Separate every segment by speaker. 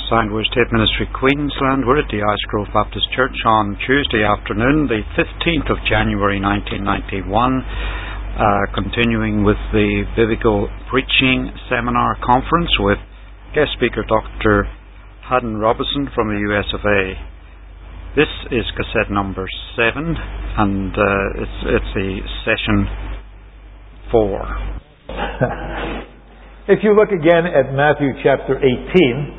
Speaker 1: Sandwich State Ministry, Queensland. We're at the Icecrow Baptist Church on Tuesday afternoon, the 15th of January 1991, continuing with the Biblical Preaching Seminar Conference with guest speaker Dr. Haddon Robinson from the US of A. This is cassette number 7, and it's the session 4.
Speaker 2: If you look again at Matthew chapter 18,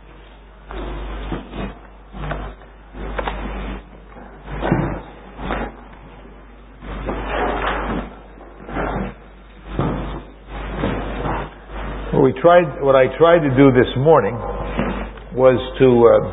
Speaker 2: what I tried to do this morning was to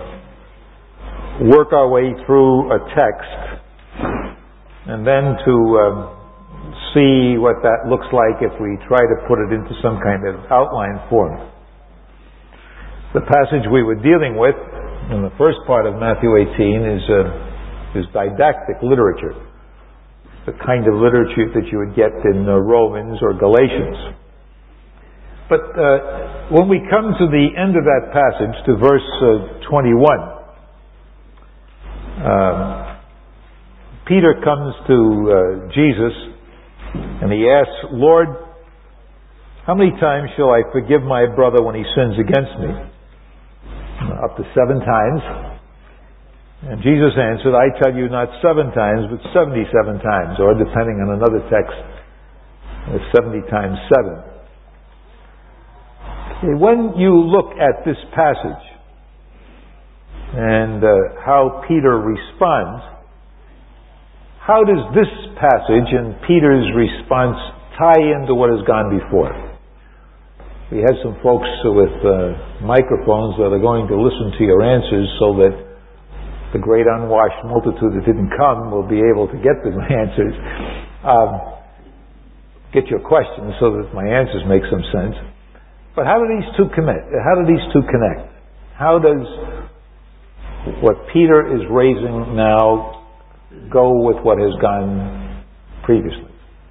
Speaker 2: work our way through a text and then to see what that looks like if we try to put it into some kind of outline form. The passage we were dealing with in the first part of Matthew 18 is didactic literature, the kind of literature that you would get in Romans or Galatians. But when we come to the end of that passage, to verse 21, Peter comes to Jesus and he asks, "Lord, how many times shall I forgive my brother when he sins against me? Up to 7 times. And Jesus answered, "I tell you, not 7 times, but 77 times, or depending on another text, 70 times 7. When you look at this passage and how Peter responds, how does this passage and Peter's response tie into what has gone before? We had some folks with microphones that are going to listen to your answers so that the great unwashed multitude that didn't come will be able to get the answers. Get your questions so that my answers make some sense. But how do these two connect? How does what Peter is raising now go with what has gone previously?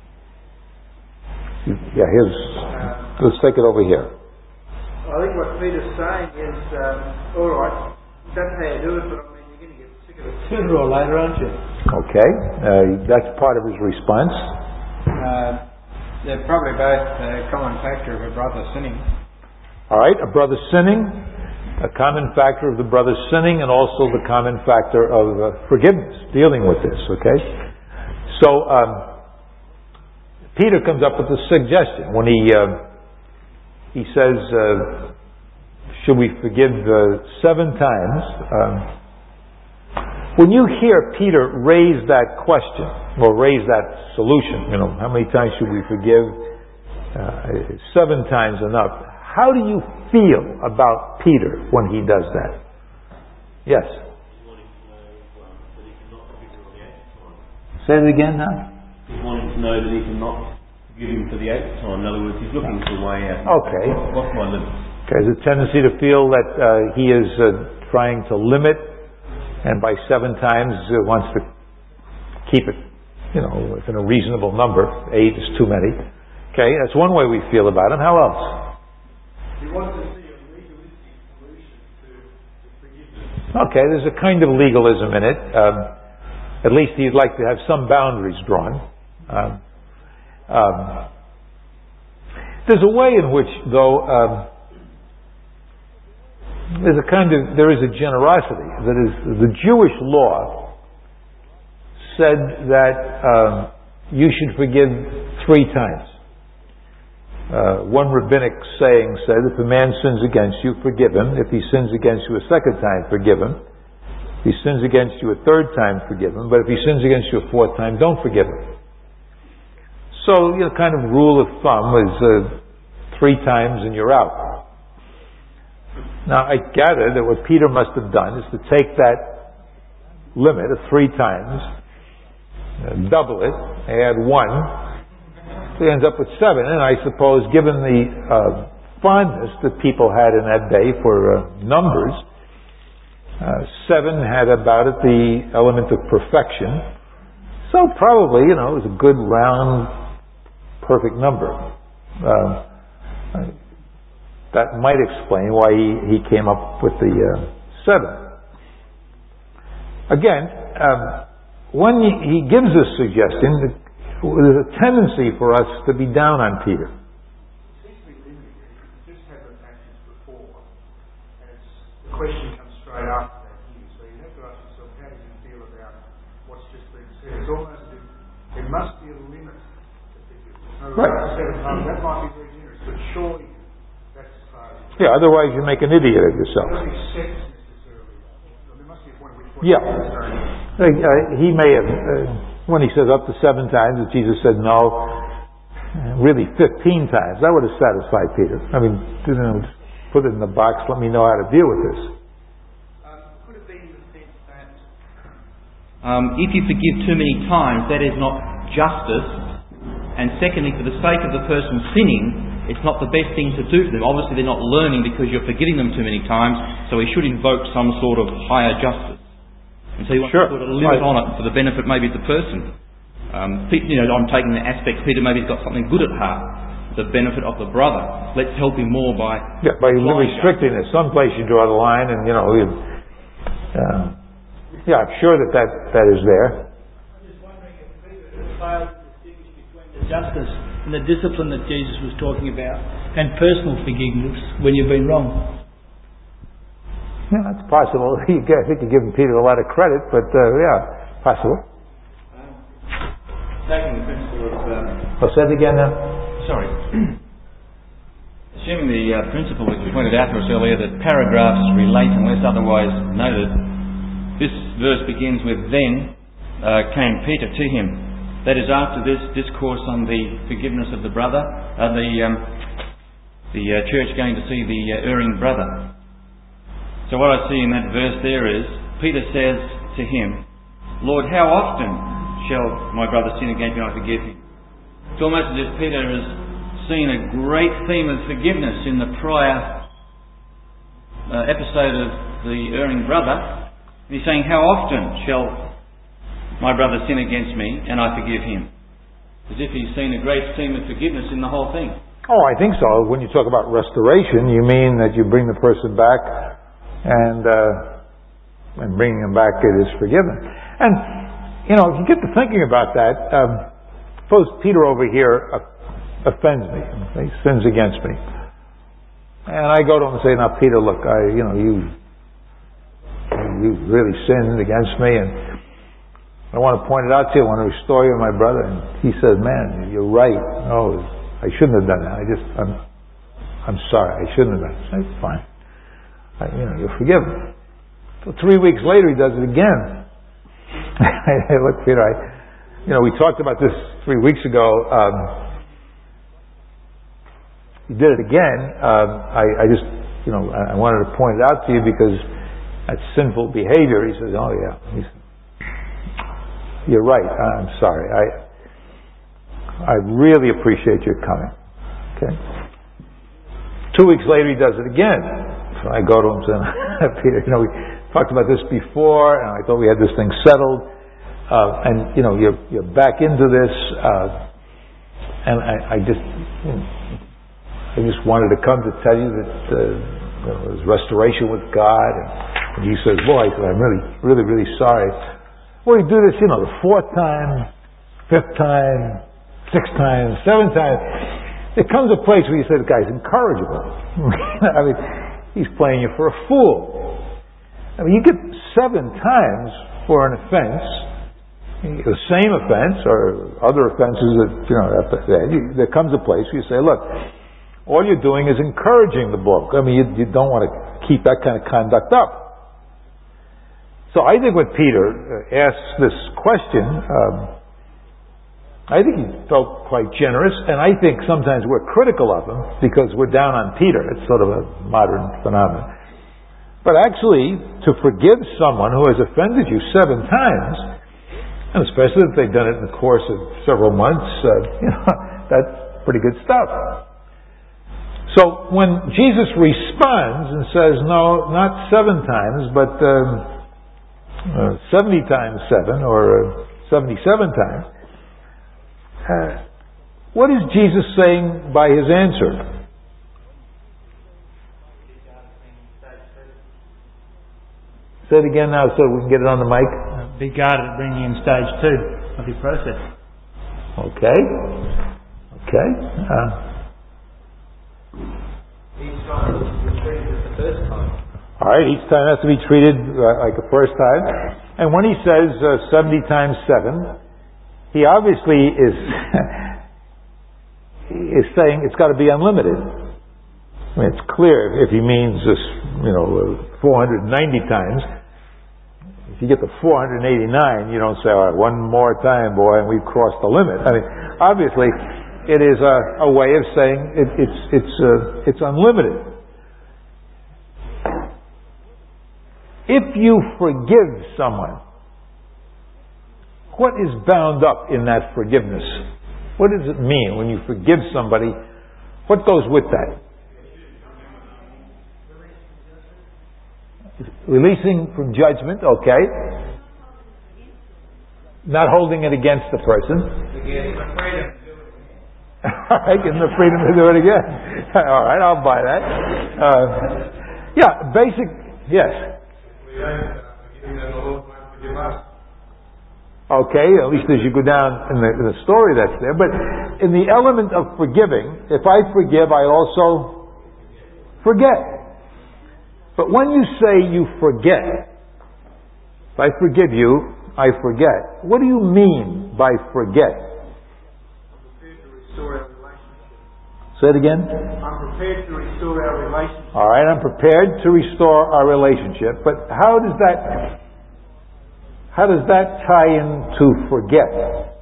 Speaker 2: Let's take it over here.
Speaker 3: I think what Peter's saying is, all right, that's how you do it, but I mean, you're going to get sick of it sooner or later, aren't you?
Speaker 2: Okay, that's part of his response.
Speaker 3: They're probably both a common factor of a brother sinning.
Speaker 2: All right, a brother sinning, a common factor of the brother sinning, and also the common factor of forgiveness, dealing with this, okay? So, Peter comes up with a suggestion when he says, should we forgive 7 times? When you hear Peter raise that question, or raise that solution, how many times should we forgive? 7 times enough. How do you feel about Peter when he does that? Yes?
Speaker 4: He's wanting to know that he cannot forgive him for the 8th time.
Speaker 2: Say it again now.
Speaker 4: He's wanting to know that he cannot forgive him for the 8th time. In other words, he's looking for a way out.
Speaker 2: Okay.
Speaker 4: What's my limit?
Speaker 2: There's a tendency to feel that he is trying to limit, and by 7 times wants to keep it, within a reasonable number. 8 is too many. Okay, that's one way we feel about him. How else?
Speaker 3: He wants to see a legalistic solution to forgiveness.
Speaker 2: Okay, there's a kind of legalism in it. At least he'd like to have some boundaries drawn. There's a way in which, though, there is a generosity. That is, the Jewish law said that you should forgive 3 times. One rabbinic saying said, if a man sins against you, forgive him. If he sins against you a 2nd time, forgive him. If he sins against you a 3rd time, forgive him. But if he sins against you a 4th time, don't forgive him. So, kind of rule of thumb is 3 times and you're out. Now, I gather that what Peter must have done is to take that limit of 3 times, double it, add 1, so he ends up with 7. And I suppose, given the fondness that people had in that day for numbers, 7 had about it the element of perfection. So probably, it was a good, round, perfect number. that might explain why he came up with the 7. Again, when he gives this suggestion, there's a tendency for us to be down on Peter.
Speaker 3: It seems to be limited. You just had the passage before, and the question comes straight after that here. So you have to ask yourself, how do you feel about what's just been said? It's almost as if there must be a limit to forgiveness.
Speaker 2: Right.
Speaker 3: 7 times, that might be very generous, but surely that's as far as it goes.
Speaker 2: Yeah, otherwise you make an idiot of yourself.
Speaker 3: It doesn't accept necessarily. So there must be a point at which
Speaker 2: Yeah.
Speaker 3: saying,
Speaker 2: He may have, when he says up to 7 times, if Jesus said no, really 15 times, that would have satisfied Peter. I mean, just put it in the box, let me know how to deal with this.
Speaker 3: could it be in the sense that
Speaker 5: if you forgive too many times, that is not justice. And secondly, for the sake of the person sinning, it's not the best thing to do for them. Obviously, they're not learning because you're forgiving them too many times, so we should invoke some sort of higher justice. And so you want to put a limit on it for the benefit maybe of the person. I'm taking the aspect, Peter maybe has got something good at heart, the benefit of the brother. Let's help him more by
Speaker 2: restricting it. Someplace you draw the line, and I'm sure that is there.
Speaker 6: I'm just wondering if Peter failed to distinguish between the justice and the discipline that Jesus was talking about and personal forgiveness when you've been wrong.
Speaker 2: Yeah, that's possible. I think you're giving Peter a lot of credit, but possible.
Speaker 5: Taking the principle of...
Speaker 2: say it again now.
Speaker 5: Sorry. Assuming the principle which was pointed out to us earlier that paragraphs relate unless otherwise noted, this verse begins with, then came Peter to him. That is after this discourse on the forgiveness of the brother, the church going to see the erring brother. So what I see in that verse there is, Peter says to him, Lord, how often shall my brother sin against me and I forgive him? It's almost as if Peter has seen a great theme of forgiveness in the prior episode of the erring brother. He's saying, how often shall my brother sin against me and I forgive him? As if he's seen a great theme of forgiveness in the whole thing.
Speaker 2: Oh, I think so. When you talk about restoration, you mean that you bring the person back and bringing them back it is forgiven. And, if you get to thinking about that, suppose Peter over here offends me. He sins against me. And I go to him and say, now Peter, look, you really sinned against me, and I want to point it out to you. I want to restore you, my brother. And he says, man, you're right. No, I shouldn't have done that. I'm sorry. I shouldn't have done it. I say, fine. You're forgiven. So 3 weeks later, he does it again. Hey, look, Peter, we talked about this 3 weeks ago. He did it again. I wanted to point it out to you because that's sinful behavior. He says, oh yeah. You're right. I'm sorry. I really appreciate your coming. Okay. 2 weeks later, he does it again. So I go to him and say, Peter, we talked about this before, and I thought we had this thing settled. And you're back into this, and I just wanted to come to tell you that there's restoration with God. And he says, boy, I'm really, really sorry. Well, you do this, the 4th time, 5th time, 6th time, 7th time. There comes a place where you say the guy's incorrigible. I mean, he's playing you for a fool. I mean, you get 7 times for an offense, the same offense or other offenses that, there comes a place where you say, look, all you're doing is encouraging the bloke. I mean, you don't want to keep that kind of conduct up. So I think when Peter asks this question, I think he felt quite generous, and I think sometimes we're critical of him because we're down on Peter. It's sort of a modern phenomenon. But actually, to forgive someone who has offended you 7 times, and especially if they've done it in the course of several months, that's pretty good stuff. So when Jesus responds and says, no, not 7 times, but 70 times 7 or 77 times, what is Jesus saying by his answer? Say it again now so we can get it on the mic.
Speaker 6: Be guarded at bringing in stage 2 of your process.
Speaker 2: Okay. Okay.
Speaker 5: Each time is treated as the first time.
Speaker 2: All right, each time has to be treated like the first time. And when he says 70 times 7, he obviously is is saying it's got to be unlimited. I mean, it's clear if he means this, 490 times. If you get to 489, you don't say, all right, one more time, boy, and we've crossed the limit. I mean, obviously, it is a way of saying it's unlimited. If you forgive someone, what is bound up in that forgiveness? What does it mean when you forgive somebody? What goes with that? Releasing from judgment, okay. Not holding it against the person. Alright, give them the freedom to do it again. Alright, I'll buy that. Basic, yes. Okay, at least as you go down in the story that's there. But in the element of forgiving, if I forgive, I also forget. But when you say you forget, if I forgive you, I forget. What do you mean by forget?
Speaker 3: I'm prepared to restore our relationship.
Speaker 2: Say it again.
Speaker 3: I'm prepared to restore our relationship.
Speaker 2: All right, I'm prepared to restore our relationship. But how does that tie into forget?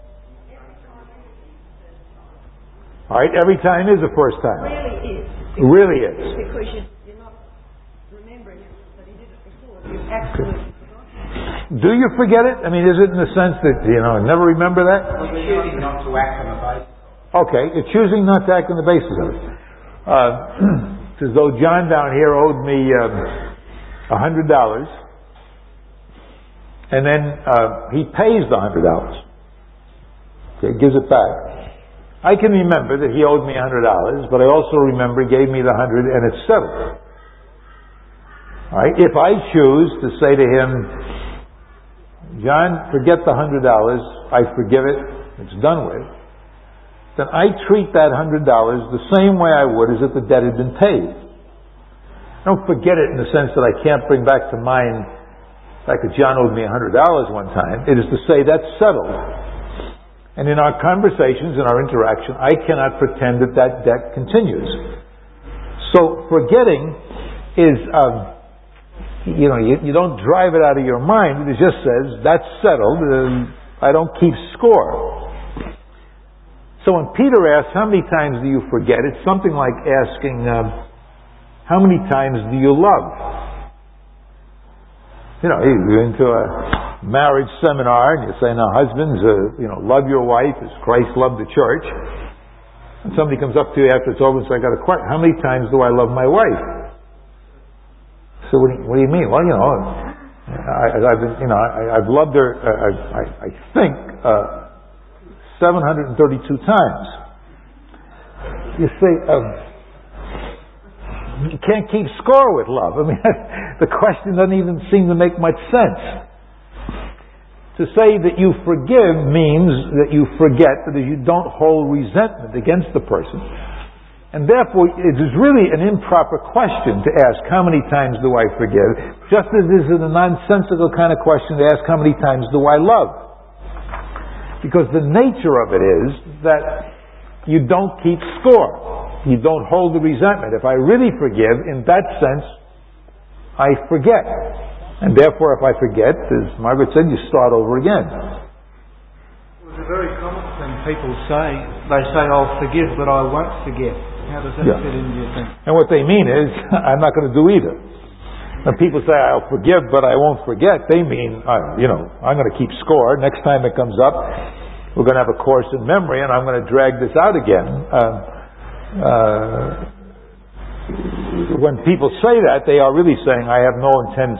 Speaker 2: All right, every time is the first time.
Speaker 7: Really is.
Speaker 2: Really is.
Speaker 7: Because you're not remembering it, but he did it before. You absolutely forgot.
Speaker 2: Do you forget it? I mean, is it in the sense that, never remember that?
Speaker 5: We're choosing not to act on the basis.
Speaker 2: Okay, you're choosing not to act on the basis of it. It's as though John down here owed me $100, and then he pays the $100. Okay, gives it back. I can remember that he owed me $100, but I also remember he gave me the 100 and it's settled. All right, if I choose to say to him, John, forget the $100, I forgive it, it's done with, then I treat that $100 the same way I would as if the debt had been paid. I don't forget it in the sense that I can't bring back to mind the fact that John owed me $100 one time. It is to say that's settled. And in our conversations, in our interaction, I cannot pretend that that debt continues. So forgetting is, you don't drive it out of your mind. It just says, that's settled. I don't keep score. So when Peter asks, how many times do you forget? It's something like asking, how many times do you love? You're into a marriage seminar and you say, now husbands, love your wife as Christ loved the church. And somebody comes up to you after it's over and says, I got a question. How many times do I love my wife? So what do you mean? Well, I've loved her, I think, 732 times. You say, you can't keep score with love. I mean, the question doesn't even seem to make much sense. To say that you forgive means that you forget, that you don't hold resentment against the person. And therefore, it is really an improper question to ask, how many times do I forgive? Just as it is a nonsensical kind of question to ask, how many times do I love? Because the nature of it is that you don't keep score. You don't hold the resentment. If I really forgive, in that sense, I forget. And therefore, if I forget, as Margaret said, you start over again.
Speaker 3: Well, it's a very common thing people say. They say, I'll forgive, but I won't forget. How does that fit into your thing?
Speaker 2: And what they mean is, I'm not going to do either. When people say, I'll forgive, but I won't forget, they mean, I'm going to keep score. Next time it comes up, we're going to have a course in memory, and I'm going to drag this out again. When people say that, they are really saying, I have no intent.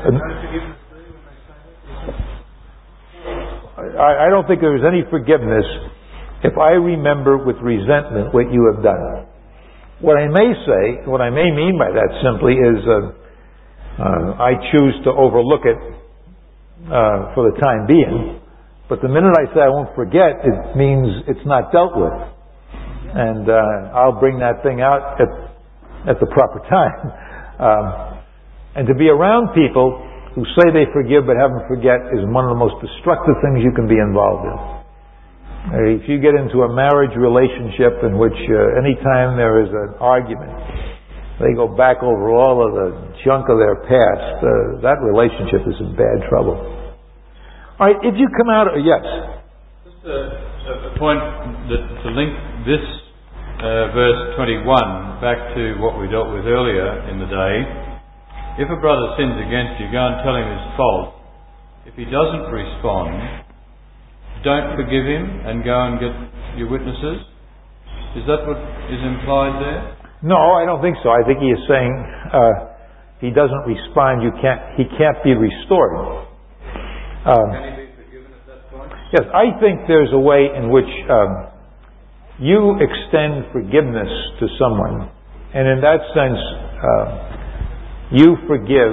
Speaker 2: I don't think there is any forgiveness if I remember with resentment what you have done. What I may say, what I may mean by that simply is, I choose to overlook it for the time being. But the minute I say I won't forget, it means it's not dealt with. And I'll bring that thing out at the proper time. And to be around people who say they forgive but haven't forget is one of the most destructive things you can be involved in. If you get into a marriage relationship in which anytime there is an argument, they go back over all of the junk of their past, that relationship is in bad trouble. All right, if you come out... yes?
Speaker 8: Just a point to link this verse 21 back to what we dealt with earlier in the day. If a brother sins against you, go and tell him his fault. If he doesn't respond, don't forgive him and go and get your witnesses. Is that what is implied there?
Speaker 2: No, I don't think so. I think he is saying he doesn't respond. He can't be restored.
Speaker 8: Can he be forgiven at that point?
Speaker 2: Yes, I think there's a way in which you extend forgiveness to someone, and in that sense, you forgive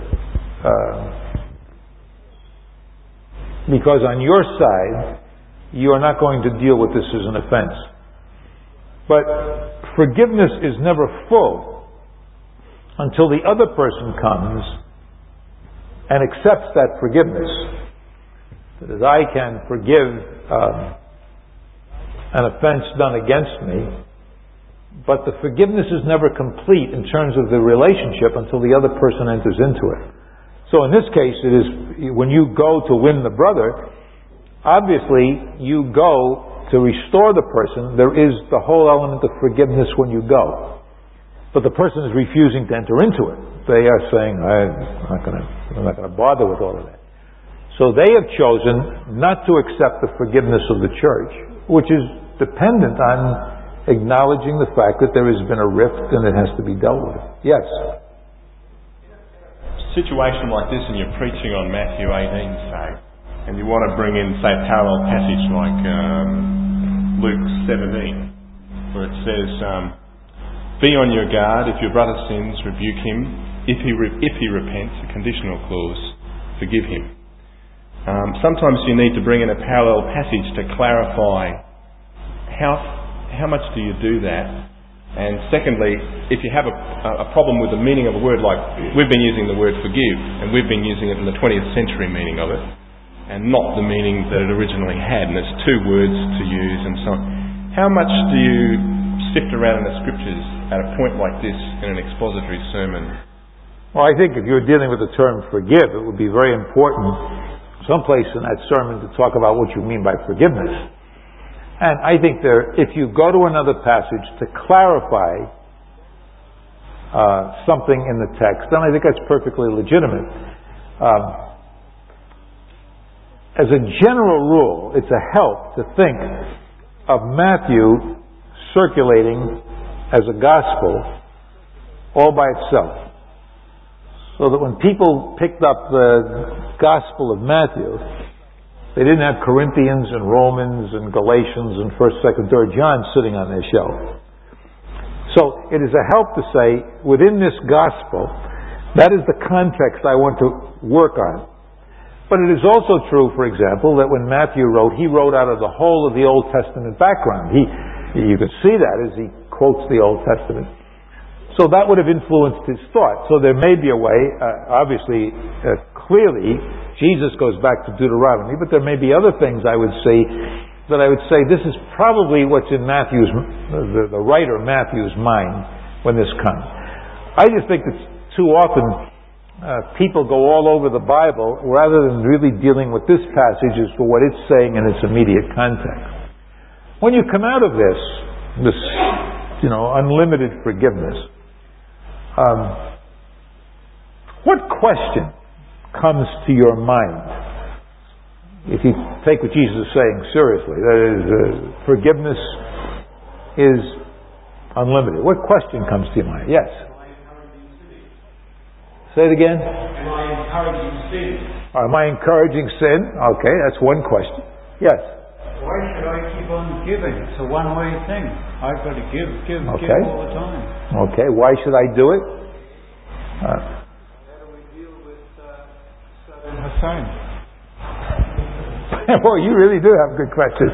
Speaker 2: because on your side, you are not going to deal with this as an offense. But forgiveness is never full until the other person comes and accepts that forgiveness. That is, I can forgive an offense done against me, but the forgiveness is never complete in terms of the relationship until the other person enters into it. So in this case, it is when you go to win the brother, obviously you go to restore the person. There is the whole element of forgiveness when you go. But the person is refusing to enter into it. They are saying, I'm not going to bother with all of that. So they have chosen not to accept the forgiveness of the church, which is dependent on acknowledging the fact that there has been a rift and it has to be dealt with. Yes?
Speaker 4: A situation like this, and you're preaching on Matthew 18, say, and you want to bring in, say, a parallel passage like Luke 17, where it says, be on your guard. If your brother sins, rebuke him. If he repents, a conditional clause, forgive him. Sometimes you need to bring in a parallel passage to clarify how much do you do that? And secondly, if you have a problem with the meaning of a word, like we've been using the word forgive, and we've been using it in the 20th century meaning of it, and not the meaning that it originally had, and it's two words to use and so on. How much do you sift around in the scriptures at a point like this in an expository sermon?
Speaker 2: Well, I think if you're dealing with the term forgive, it would be very important someplace in that sermon to talk about what you mean by forgiveness. And I think if you go to another passage to clarify something in the text, then I think that's perfectly legitimate. As a general rule, it's a help to think of Matthew circulating as a gospel all by itself. So that when people picked up the Gospel of Matthew, they didn't have Corinthians and Romans and Galatians and 1st, 2nd, 3rd John sitting on their shelf. So it is a help to say, within this gospel, that is the context I want to work on. But it is also true, for example, that when Matthew wrote, he wrote out of the whole of the Old Testament background. You can see that as he quotes the Old Testament. So that would have influenced his thought. So there may be a way, obviously, clearly, Jesus goes back to Deuteronomy, but there may be other things I would say that I would say this is probably what's in Matthew's, the writer Matthew's mind when this comes. I just think that too often people go all over the Bible rather than really dealing with this passage as for what it's saying in its immediate context. When you come out of this unlimited forgiveness, what question comes to your mind? If you take what Jesus is saying seriously, that is, forgiveness is unlimited. What question comes to your mind? Yes? Say it again.
Speaker 3: Am I encouraging sin?
Speaker 2: Am I encouraging sin? Okay, that's one question. Yes?
Speaker 9: Why should I keep on giving? It's a one-way thing. I've got to give all the time.
Speaker 2: Okay, why should I do it?
Speaker 9: same?
Speaker 2: Well, you really do have good questions.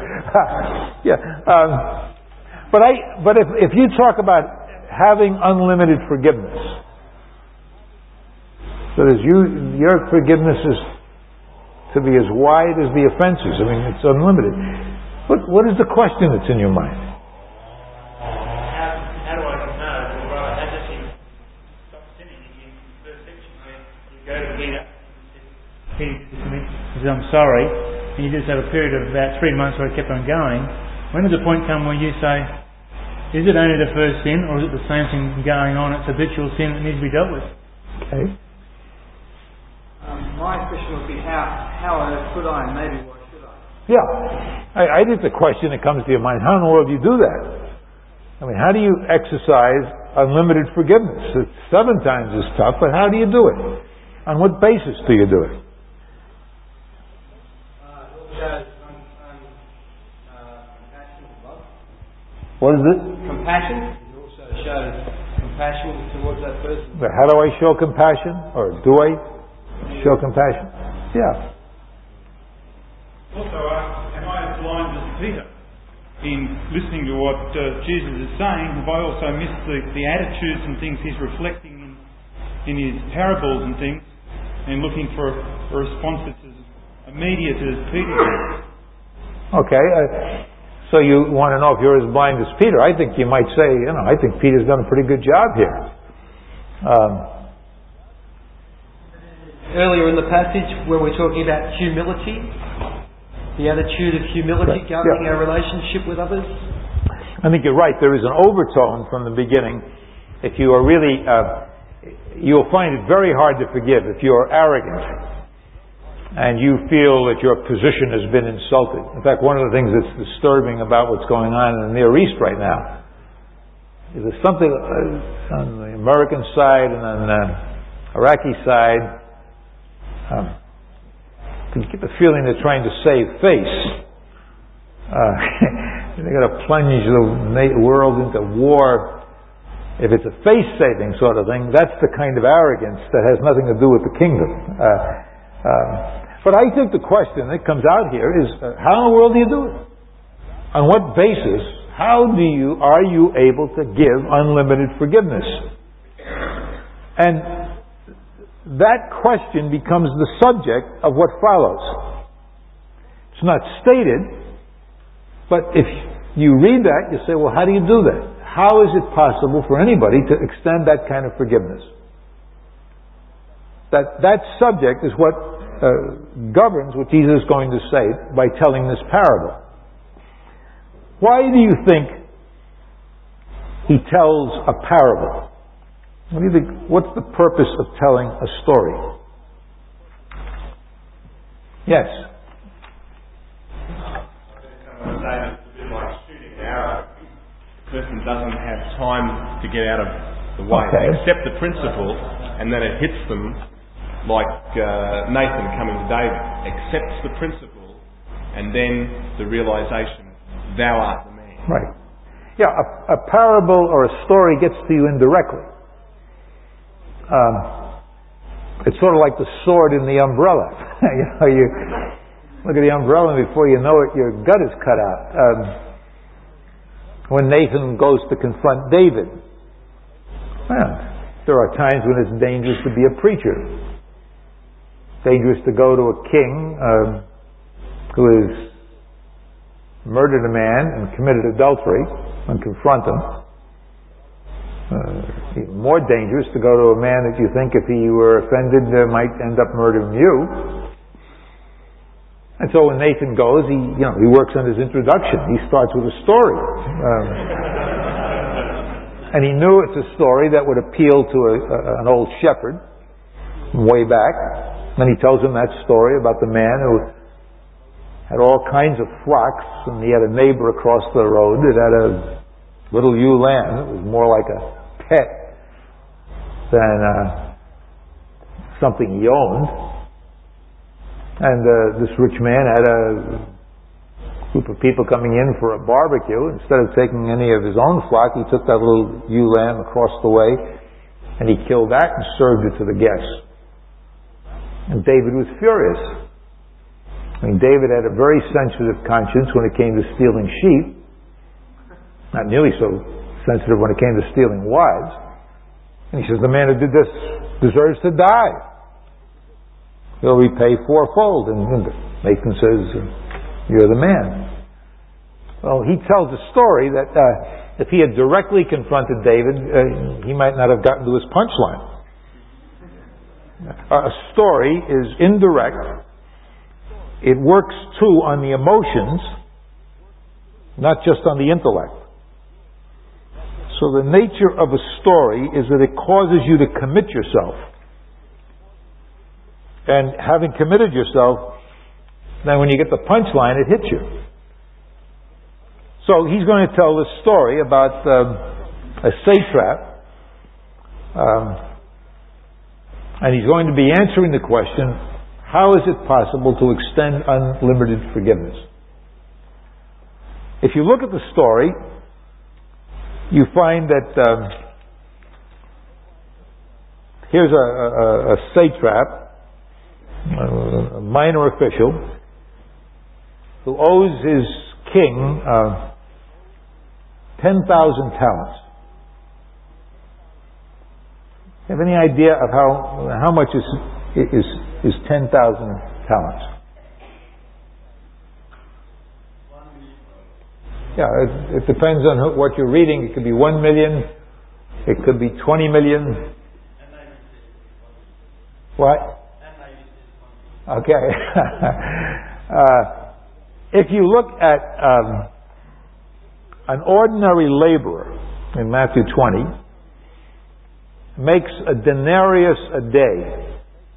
Speaker 2: Yeah. But if you talk about having unlimited forgiveness, so that your forgiveness is to be as wide as the offenses. I mean, it's unlimited. What is the question that's in your mind?
Speaker 3: How do I know? Well, brother, how does he stop sinning? In the first section where you go to Peter, Peter says, I'm sorry, and you just have a period of about 3 months where it kept on going. When does the point come where you say, is it only the first sin, or is it the same thing going on? It's habitual sin that needs to be dealt with.
Speaker 2: Okay.
Speaker 10: My question would be how could I, and maybe why should I?
Speaker 2: Yeah. I think the question that comes to your mind, how in the world do you do that? I mean, how do you exercise unlimited forgiveness? It's 7 times as tough, but how do you do it? On what basis do you do it? What is it?
Speaker 10: Compassion. It also shows compassion towards that person.
Speaker 2: But how do I show compassion? Or do I show compassion? Yeah.
Speaker 11: Also, am I as blind as Peter in listening to what Jesus is saying? Have I also missed the attitudes and things he's reflecting in his parables and things, and looking for a response that's as immediate as Peter did?
Speaker 2: Okay. So you want to know if you're as blind as Peter. I think you might say, I think Peter's done a pretty good job here.
Speaker 10: Earlier in the passage where we're talking about humility, the attitude of humility governing our relationship with others.
Speaker 2: I think you're right. There is an overtone from the beginning. If you are really, you'll find it very hard to forgive if you are arrogant and you feel that your position has been insulted. In fact, one of the things that's disturbing about what's going on in the Near East right now is there's something on the American side and on the Iraqi side. You get the feeling they're trying to save face. They're going to plunge the world into war. If it's a face-saving sort of thing, that's the kind of arrogance that has nothing to do with the kingdom. But I think the question that comes out here is, how in the world do you do it? On what basis? How are you able to give unlimited forgiveness? And that question becomes the subject of what follows. It's not stated, but if you read that, you say, well, how do you do that? How is it possible for anybody to extend that kind of forgiveness? That subject is what governs what Jesus is going to say by telling this parable. Why do you think he tells a parable? What do you think? What's the purpose of telling a story? Yes.
Speaker 4: It's a bit like shooting an arrow. The person doesn't have time to get out of the way.
Speaker 2: Okay.
Speaker 4: They accept the principle, and then it hits them like Nathan coming to David. Accepts the principle, and then the realization, thou art the man.
Speaker 2: Right. Yeah, a parable or a story gets to you indirectly. It's sort of like the sword in the umbrella. You look at the umbrella, and before you know it, your gut is cut out. When Nathan goes to confront David, well, there are times when it's dangerous to be a preacher. Dangerous to go to a king who has murdered a man and committed adultery and confront him. Even more dangerous to go to a man that you think, if he were offended, might end up murdering you. And so when Nathan goes, he works on his introduction. He starts with a story. And he knew it's a story that would appeal to an old shepherd from way back. And he tells him that story about the man who had all kinds of flocks, and he had a neighbor across the road that had a little ewe lamb. It was more like a pet than something he owned. And this rich man had a group of people coming in for a barbecue. Instead of taking any of his own flock, he took that little ewe lamb across the way, and he killed that and served it to the guests. And David was furious. I mean, David had a very sensitive conscience when it came to stealing sheep. Not nearly so sensitive when it came to stealing wives. And he says, the man who did this deserves to die. He'll repay fourfold. And Nathan says, you're the man. Well, he tells a story that if he had directly confronted David, he might not have gotten to his punchline. A story is indirect. It works too on the emotions, not just on the intellect. So the nature of a story is that it causes you to commit yourself. And having committed yourself, then when you get the punchline, it hits you. So he's going to tell this story about a satrap. And he's going to be answering the question, how is it possible to extend unlimited forgiveness? If you look at the story, you find that here's a satrap, a minor official, who owes his king 10,000 talents. You have any idea of how much is 10,000 talents? Yeah, it depends on what you're reading. It could be 1 million. It could be 20 million. What? Okay. If you look at an ordinary laborer in Matthew 20, makes a denarius a day.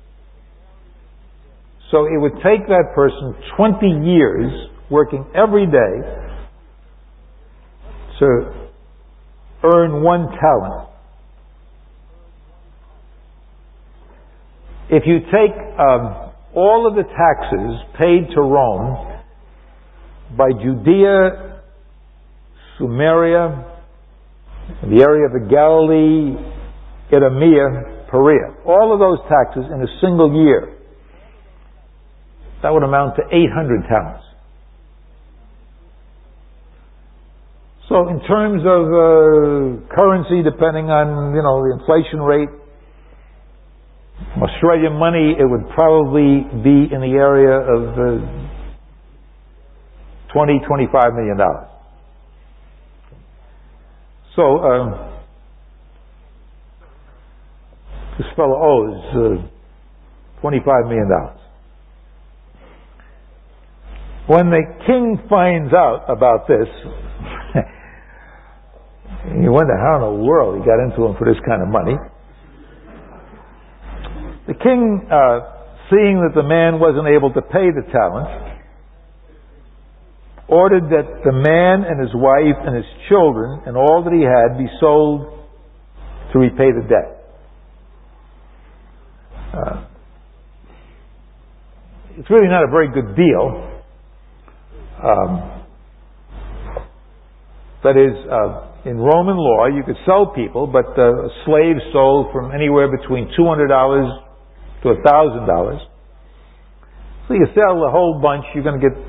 Speaker 2: So it would take that person 20 years working every day to earn 1 talent. If you take all of the taxes paid to Rome by Judea, Samaria, the area of the Galilee, Idumea, Perea, all of those taxes in a single year, that would amount to 800 talents. So in terms of currency, depending on, the inflation rate, Australian money, it would probably be in the area of $20-25 million. So this fellow owes $25 million. When the king finds out about this, you wonder how in the world he got into him for this kind of money. The king, seeing that the man wasn't able to pay the talent, ordered that the man and his wife and his children and all that he had be sold to repay the debt. It's really not a very good deal. That is, in Roman law, you could sell people, but a slave sold from anywhere between $200 to $1,000. So you sell a whole bunch, you're going to get,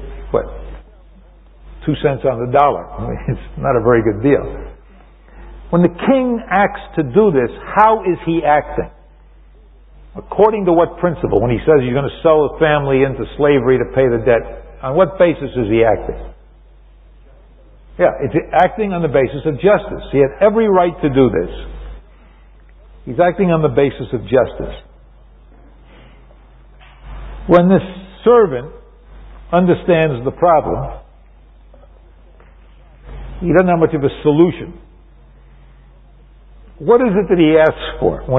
Speaker 2: 2 cents on the dollar. I mean, it's not a very good deal. When the king acts to do this, how is he acting? According to what principle? When he says you're going to sell a family into slavery to pay the debt, on what basis is he acting? Yeah, it's acting on the basis of justice. He had every right to do this. He's acting on the basis of justice. When this servant understands the problem, he doesn't have much of a solution. What is it that he asks for? When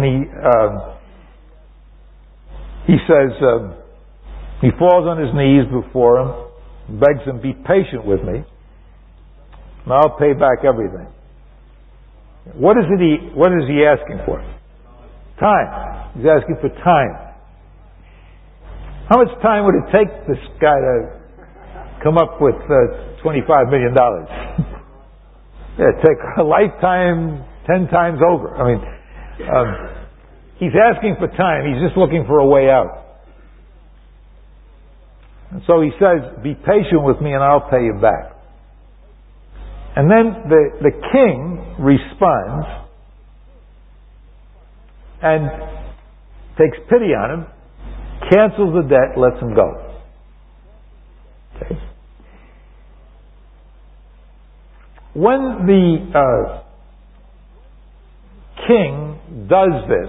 Speaker 2: he says, he falls on his knees before him, begs him, be patient with me, and I'll pay back everything. What is he asking for? Time. He's asking for time. How much time would it take this guy to come up with $25 million? It'd take a lifetime 10 times over. I mean, he's asking for time. He's just looking for a way out. And so he says, be patient with me and I'll pay you back. And then the king responds and takes pity on him, cancels the debt, lets him go. Okay. When the king does this,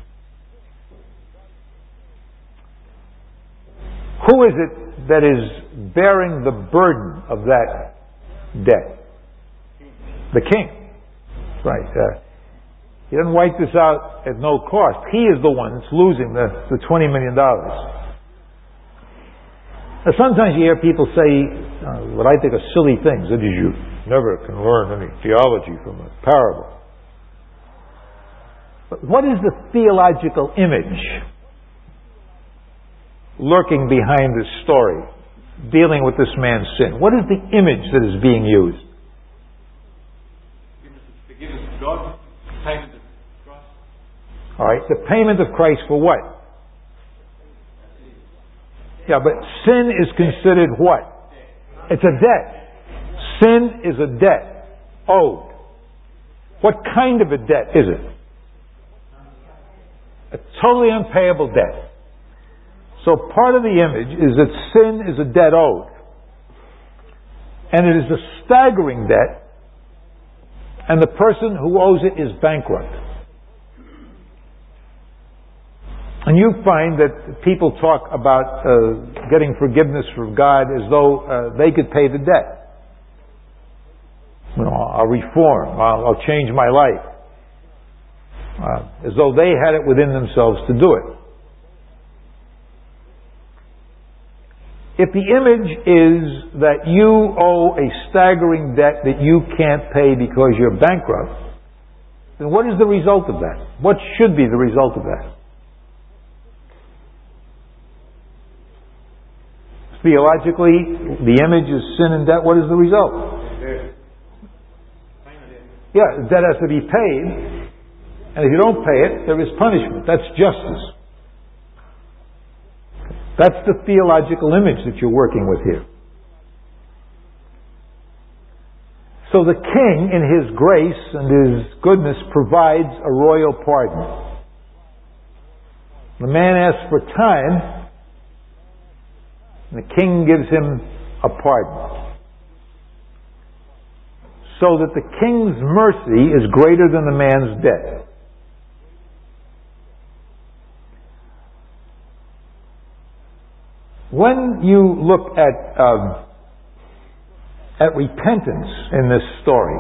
Speaker 2: who is it that is bearing the burden of that debt? The king. Right. He doesn't wipe this out at no cost. He is the one that's losing the $20 million. Now, sometimes you hear people say what I think are silly things. That is, you never can learn any theology from a parable. But what is the theological image lurking behind this story, dealing with this man's sin? What is the image that is being used?
Speaker 8: Forgiveness of God, payment of Christ.
Speaker 2: All right, the payment of Christ for what? Yeah, but sin is considered what? It's a debt. Sin is a debt owed. What kind of a debt is it? A totally unpayable debt. So part of the image is that sin is a debt owed. And it is a staggering debt, and the person who owes it is bankrupt. And you find that people talk about getting forgiveness from God as though they could pay the debt. You know, I'll reform, I'll change my life. As though they had it within themselves to do it. If the image is that you owe a staggering debt that you can't pay because you're bankrupt, then what is the result of that? What should be the result of that? Theologically, the image is sin and debt. What is the result? Yeah, the debt has to be paid, and if you don't pay it, there is punishment. That's justice. That's the theological image that you're working with here. So the king, in his grace and his goodness, provides a royal pardon. The man asks for time, and the king gives him a pardon. So that the king's mercy is greater than the man's debt. When you look at repentance in this story,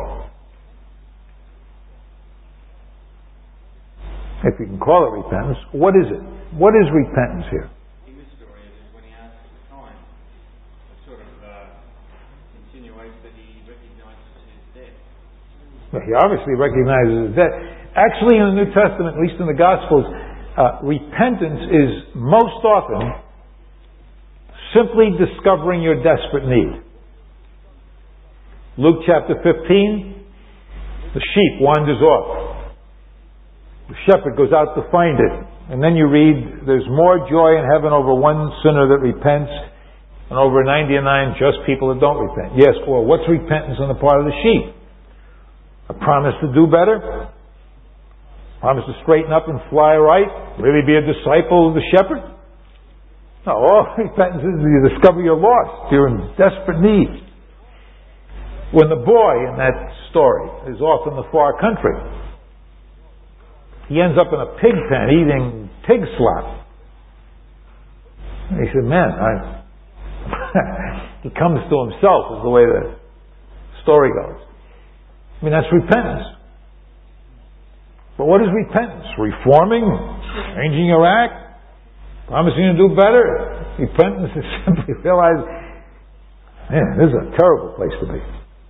Speaker 2: if you can call it repentance, what is it? What is repentance here?
Speaker 8: In this story, it is when he asks for time, it sort of insinuates that he recognizes his debt.
Speaker 2: Well, he obviously recognizes his debt. Actually, in the New Testament, at least in the Gospels, repentance is most often simply discovering your desperate need. Luke chapter 15, the sheep wanders off. The shepherd goes out to find it. And then you read, there's more joy in heaven over one sinner that repents and over 99 just people that don't repent. Yes, well, what's repentance on the part of the sheep? A promise to do better? Promise to straighten up and fly right? Really be a disciple of the shepherd? No, all repentance is you discover you're lost. You're in desperate need. When the boy in that story is off in the far country, he ends up in a pig pen eating pig slop. And he said, man, he comes to himself, is the way the story goes. I mean, that's repentance. But what is repentance? Reforming? Changing your act? Promising to do better? Repentance is simply realize, man, this is a terrible place to be.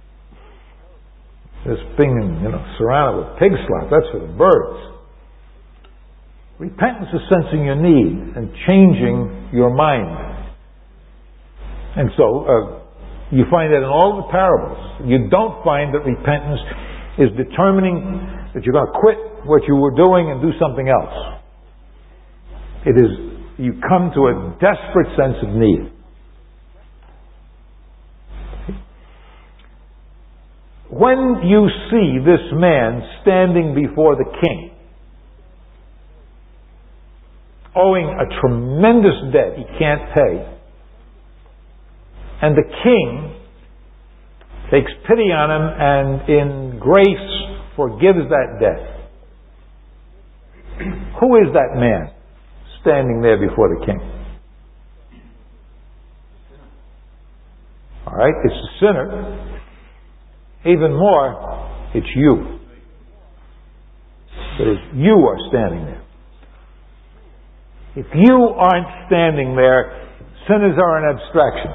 Speaker 2: This being, surrounded with pig slop, that's for the birds. Repentance is sensing your need and changing your mind. And so, you find that in all the parables. You don't find that repentance is determining that you're going to quit what you were doing and do something else. It is, you come to a desperate sense of need. when you see this man standing before the king, owing a tremendous debt he can't pay, and the king takes pity on him and in grace forgives that debt, who is that man standing there before the king? Alright, it's the sinner. Even more, it's you. That is, you are standing there. If you aren't standing there, sinners are an abstraction.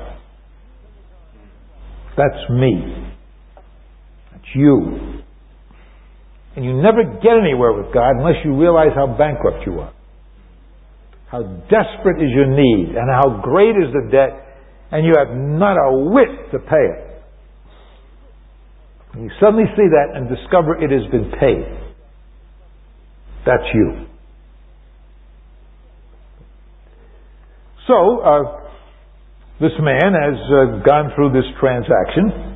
Speaker 2: That's me. That's you. And you never get anywhere with God unless you realize how bankrupt you are. How desperate is your need, and how great is the debt, and you have not a whit to pay it. And you suddenly see that and discover it has been paid. That's you. So, this man has gone through this transaction.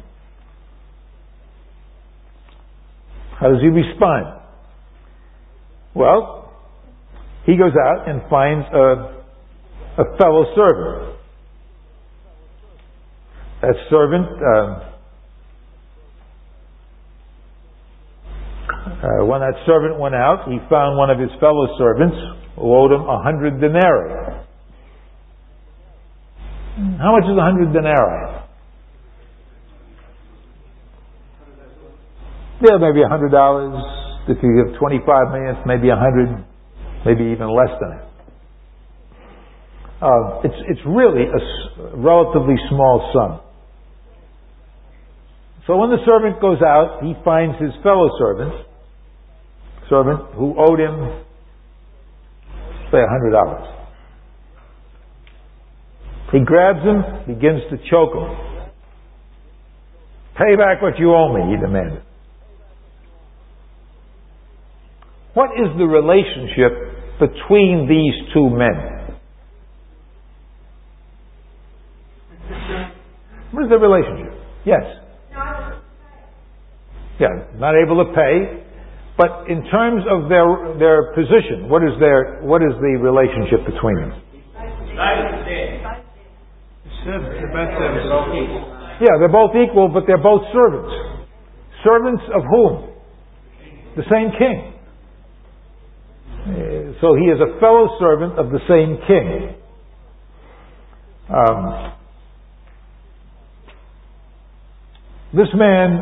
Speaker 2: How does he respond? Well, he goes out and finds a fellow servant. That servant, when that servant went out, he found one of his fellow servants who owed him 100 denarii. How much is 100 denarii? Yeah, maybe $100. If you give 25 minutes, maybe 100, maybe even less than it. It's really a relatively small sum. So when the servant goes out, he finds his fellow servant who owed him, say, $100. He grabs him, begins to choke him. Pay back what you owe me, he demanded. What is the relationship between these two men? What is the relationship? Yes. Yeah, not able to pay. But in terms of their position, what is the relationship between them? Yeah, they're both equal, but they're both servants. Servants of whom? The same king. So he is a fellow servant of the same king. This man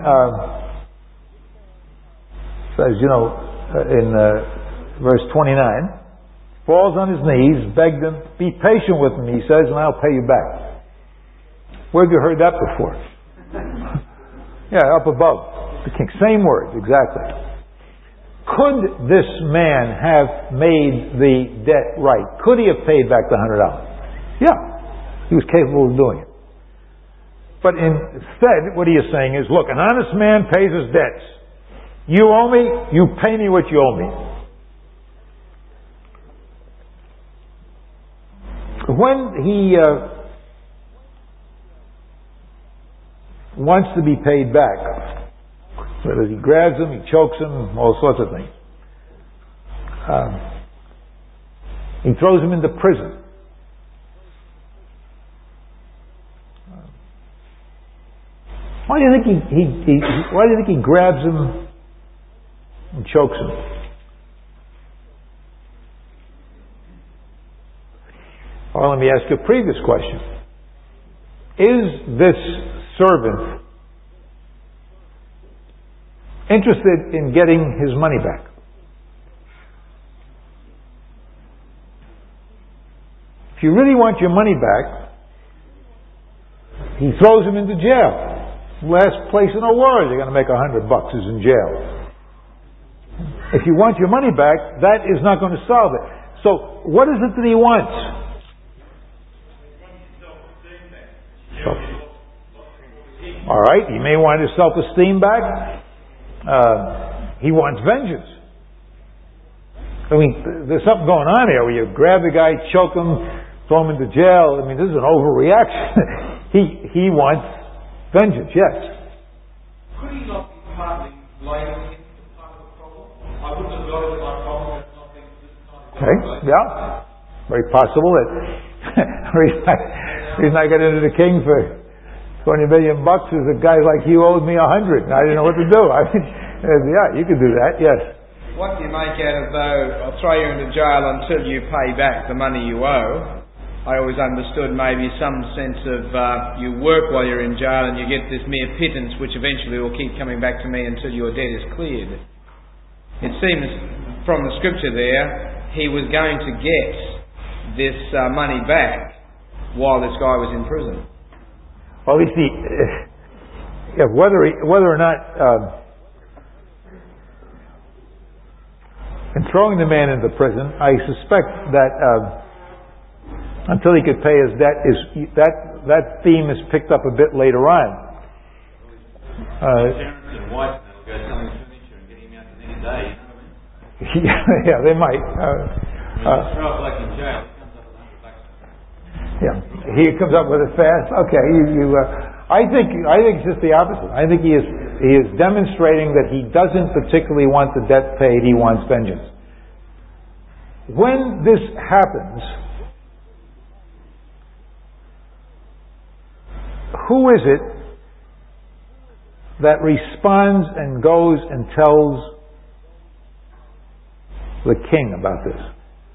Speaker 2: says, in verse 29, falls on his knees, begged him, be patient with me, he says, and I'll pay you back. Where have you heard that before? Yeah, up above. The king. Same words, exactly. Could this man have made the debt right? Could he have paid back the $100? Yeah. He was capable of doing it. But instead, what he is saying is, look, an honest man pays his debts. You owe me, you pay me what you owe me. When he wants to be paid back, whether he grabs him, he chokes him, all sorts of things. He throws him into prison. Why do you think he grabs him and chokes him? Well, let me ask you a previous question. Is this servant interested in getting his money back? If you really want your money back, he throws him into jail. Last place in the world you're going to make $100 is in jail. If you want your money back, that is not going to solve it. So, what is it that he wants? Alright, he may want his self-esteem back. He wants vengeance. I mean, there's something going on here where you grab the guy, choke him, throw him into jail. I mean, this is an overreaction. He wants vengeance, yes.
Speaker 10: Could he not be
Speaker 5: blaming him for part of the problem? I wouldn't have got it as my problem had not been for this kind of
Speaker 2: Okay, yeah. Very possible that the reason I got into the king for $20 million is a guy like you owed me 100 and I didn't know what to do. I mean, yeah, you could do that, yes.
Speaker 12: What do you make out of, though, I'll throw you into jail until you pay back the money you owe? I always understood maybe some sense of you work while you're in jail and you get this mere pittance which eventually will keep coming back to me until your debt is cleared. It seems from the scripture there he was going to get this money back while this guy was in prison.
Speaker 2: Well, you see, whether or not in throwing the man into prison, I suspect that until he could pay his debt, that theme is picked up a bit later on.
Speaker 5: Parents and wife will go selling furniture and getting him out the next day. You know what I mean?
Speaker 2: Yeah, they might.
Speaker 5: Throw it like in jail.
Speaker 2: Yeah, he comes up with it fast. Okay, I think it's just the opposite. I think he is demonstrating that he doesn't particularly want the debt paid. He wants vengeance. When this happens, who is it that responds and goes and tells the king about this?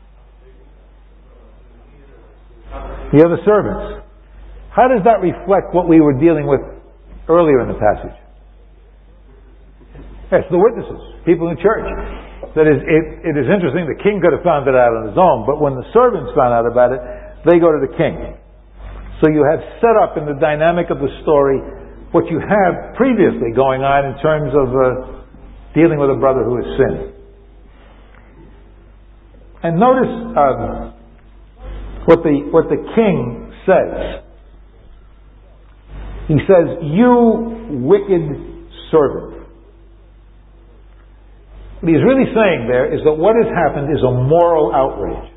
Speaker 2: The other servants. How does that reflect what we were dealing with earlier in the passage? Yes, the witnesses, people in the church. That is, it is interesting, the king could have found it out on his own, but when the servants found out about it, they go to the king. So you have set up in the dynamic of the story what you have previously going on in terms of dealing with a brother who has sinned. And notice what the king says. He says, "You wicked servant." What he's really saying there is that what has happened is a moral outrage.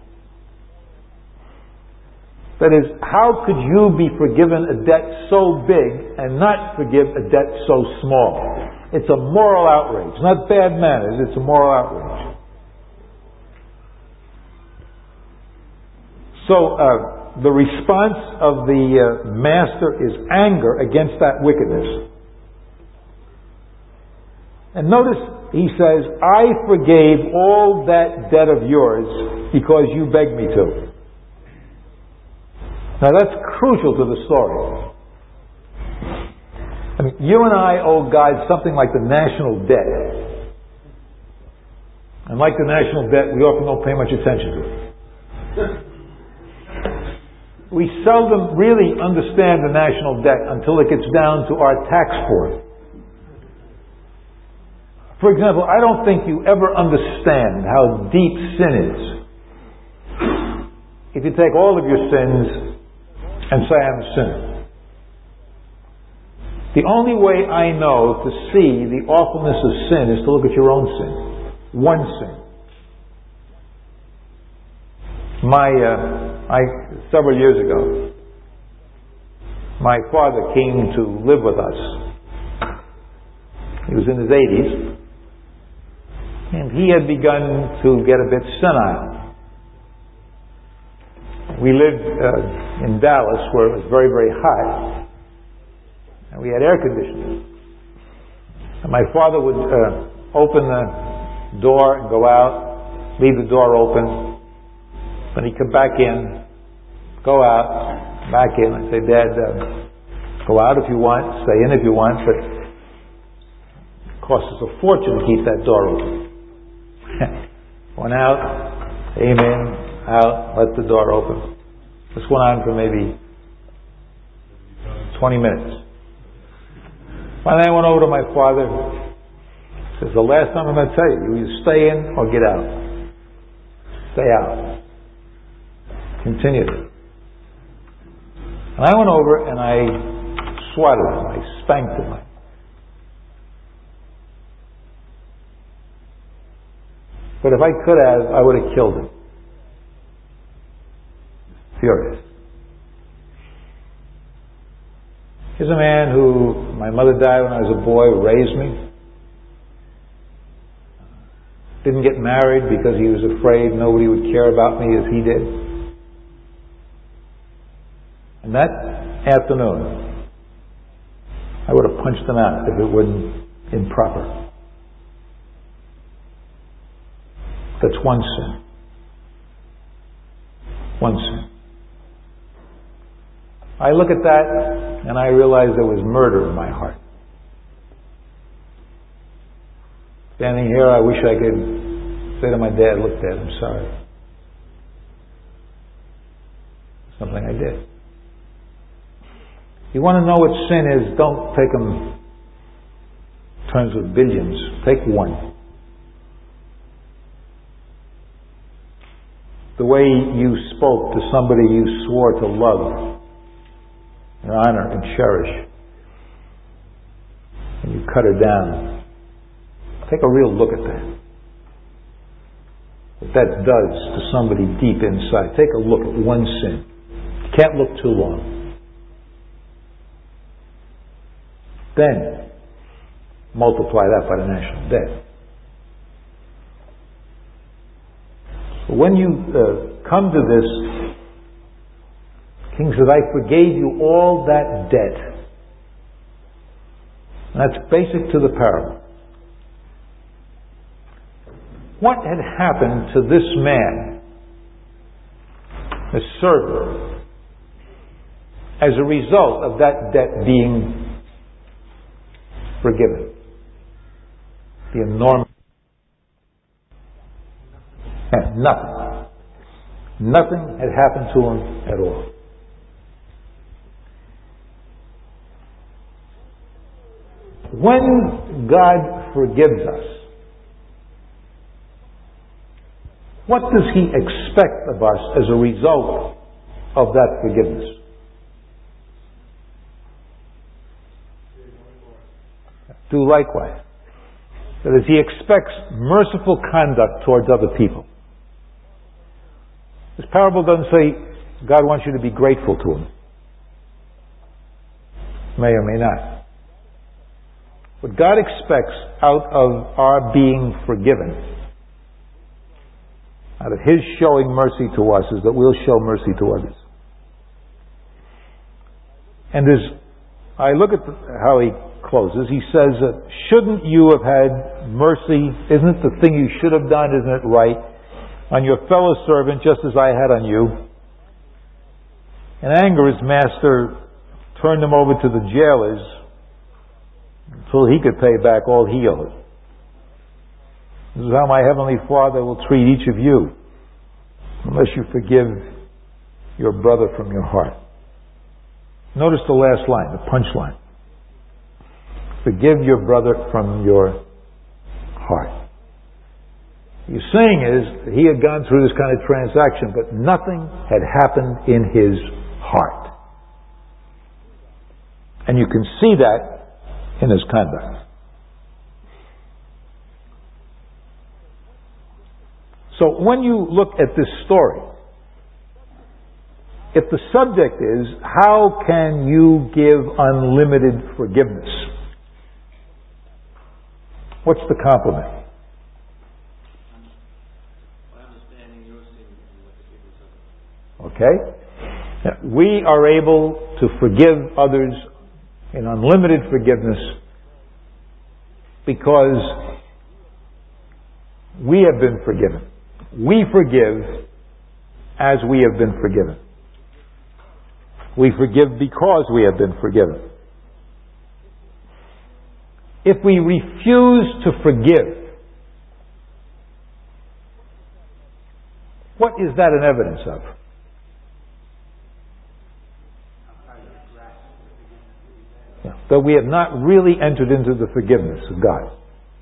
Speaker 2: That is, how could you be forgiven a debt so big and not forgive a debt so small? It's a moral outrage. Not bad manners, it's a moral outrage. So, the response of the master is anger against that wickedness. And notice he says, "I forgave all that debt of yours because you begged me to." Now that's crucial to the story. I mean, you and I owe God something like the national debt. And like the national debt, we often don't pay much attention to it. We seldom really understand the national debt until it gets down to our tax form. For example, I don't think you ever understand how deep sin is if you take all of your sins and say, "I'm a sinner." The only way I know to see the awfulness of sin is to look at your own sin. One sin. Several years ago, my father came to live with us. He was in his 80s, and he had begun to get a bit senile. We lived in Dallas, where it was very, very hot, and we had air conditioning. And my father would open the door and go out, leave the door open. Then he'd come back in, go out, back in. I'd say, "Dad, go out if you want, stay in if you want, but it costs us a fortune to keep that door open." Went out, came in, out, let the door open. This went on for maybe 20 minutes. Finally, I went over to my father. He says, "The last time I'm going to tell you, you either stay in or get out. Stay out." Continued it. And I went over and I swatted him. I spanked him. But if I could have, I would have killed him. Furious. Here's a man who, my mother died when I was a boy, who raised me. Didn't get married because he was afraid nobody would care about me as he did. And that afternoon, I would have punched him out if it wasn't improper. That's one sin. One sin. I look at that and I realize there was murder in my heart. Standing here, I wish I could say to my dad, "Look, Dad, I'm sorry." Something I did. You want to know what sin is? Don't take them in terms of billions. Take one. The way you spoke to somebody you swore to love and honor and cherish, and you cut her down. Take a real look at that. What that does to somebody deep inside. Take a look at one sin. You can't look too long. Then, multiply that by the national debt. So when you come to this, King says, "I forgave you all that debt." And that's basic to the parable. What had happened to this man, this servant, as a result of that debt being forgiven? The enormous... nothing. Nothing had happened to him at all. When God forgives us, what does He expect of us as a result of that forgiveness? Do likewise. That is, He expects merciful conduct towards other people. This parable doesn't say God wants you to be grateful to Him. May or may not. What God expects out of our being forgiven, out of His showing mercy to us, is that we'll show mercy to others. And as I look at how he closes, he says, "Shouldn't you have had mercy? Isn't it the thing you should have done? Isn't it right? On your fellow servant, just as I had on you." In anger, his master turned him over to the jailers until he could pay back all he owed. This is how my Heavenly Father will treat each of you unless you forgive your brother from your heart. Notice the last line, the punchline. Forgive your brother from your heart. What he's saying is that he had gone through this kind of transaction, but nothing had happened in his heart. And you can see that in his conduct. So when you look at this story, if the subject is, how can you give unlimited forgiveness? What's the compliment? Okay? We are able to forgive others in unlimited forgiveness because we have been forgiven. We forgive as we have been forgiven. We forgive because we have been forgiven. If we refuse to forgive, what is that an evidence of? That we have not really entered into the forgiveness of God.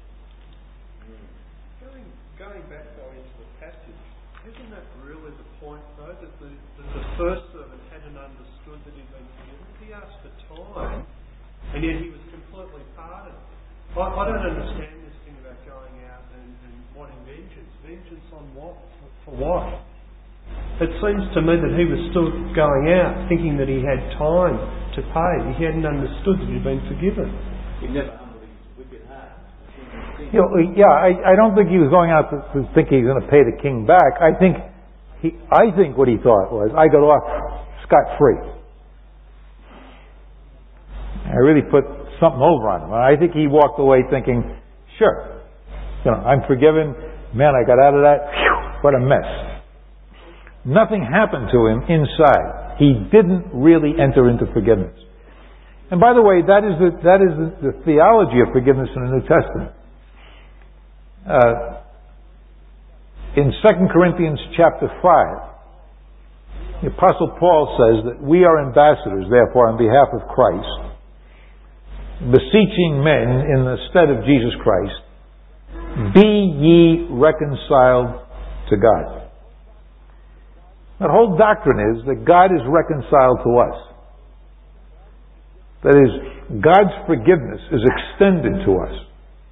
Speaker 13: Going back though into the passage, isn't that really the point though, that the first servant hadn't understood that he'd been forgiven? He asked for time, and yet he was completely pardoned. I don't understand this thing about going out and wanting vengeance. Vengeance on what? For what? It seems to me that he was still going out thinking that he had time to pay. He hadn't understood that he'd been forgiven.
Speaker 14: He never humbled his wicked heart.
Speaker 2: I don't think he was going out to think he's going to pay the king back. I think what he thought was, I got off scot-free. I really put something over on him. I think he walked away thinking, sure, I'm forgiven. Man, I got out of that. Whew, what a mess. Nothing happened to him inside. He didn't really enter into forgiveness. And by the way, that is the theology of forgiveness in the New Testament. In 2 Corinthians chapter 5, the Apostle Paul says that we are ambassadors, therefore, on behalf of Christ, beseeching men in the stead of Jesus Christ, be ye reconciled to God. The whole doctrine is that God is reconciled to us. That is, God's forgiveness is extended to us.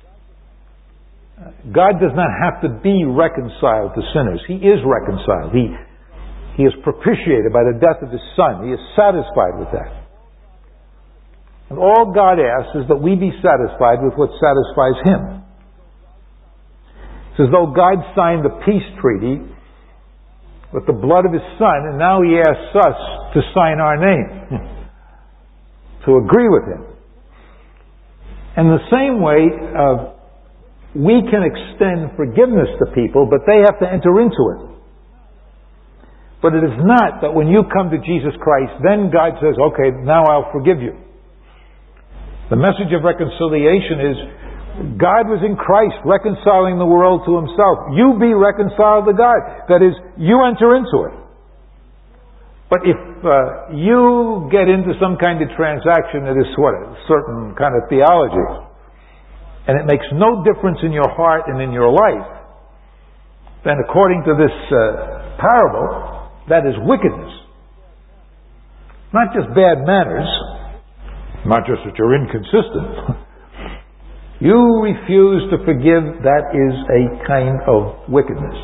Speaker 2: God does not have to be reconciled to sinners. He is reconciled. He is propitiated by the death of His Son. He is satisfied with that. And all God asks is that we be satisfied with what satisfies Him. It's as though God signed the peace treaty with the blood of His Son, and now He asks us to sign our name, to agree with Him. In the same way, we can extend forgiveness to people, but they have to enter into it. But it is not that when you come to Jesus Christ, then God says, okay, now I'll forgive you. The message of reconciliation is God was in Christ reconciling the world to Himself. You be reconciled to God. That is, you enter into it. But if you get into some kind of transaction that is a certain kind of theology, and it makes no difference in your heart and in your life, then according to this parable, that is wickedness. Not just bad manners, not just that you're inconsistent. You refuse to forgive, that is a kind of wickedness.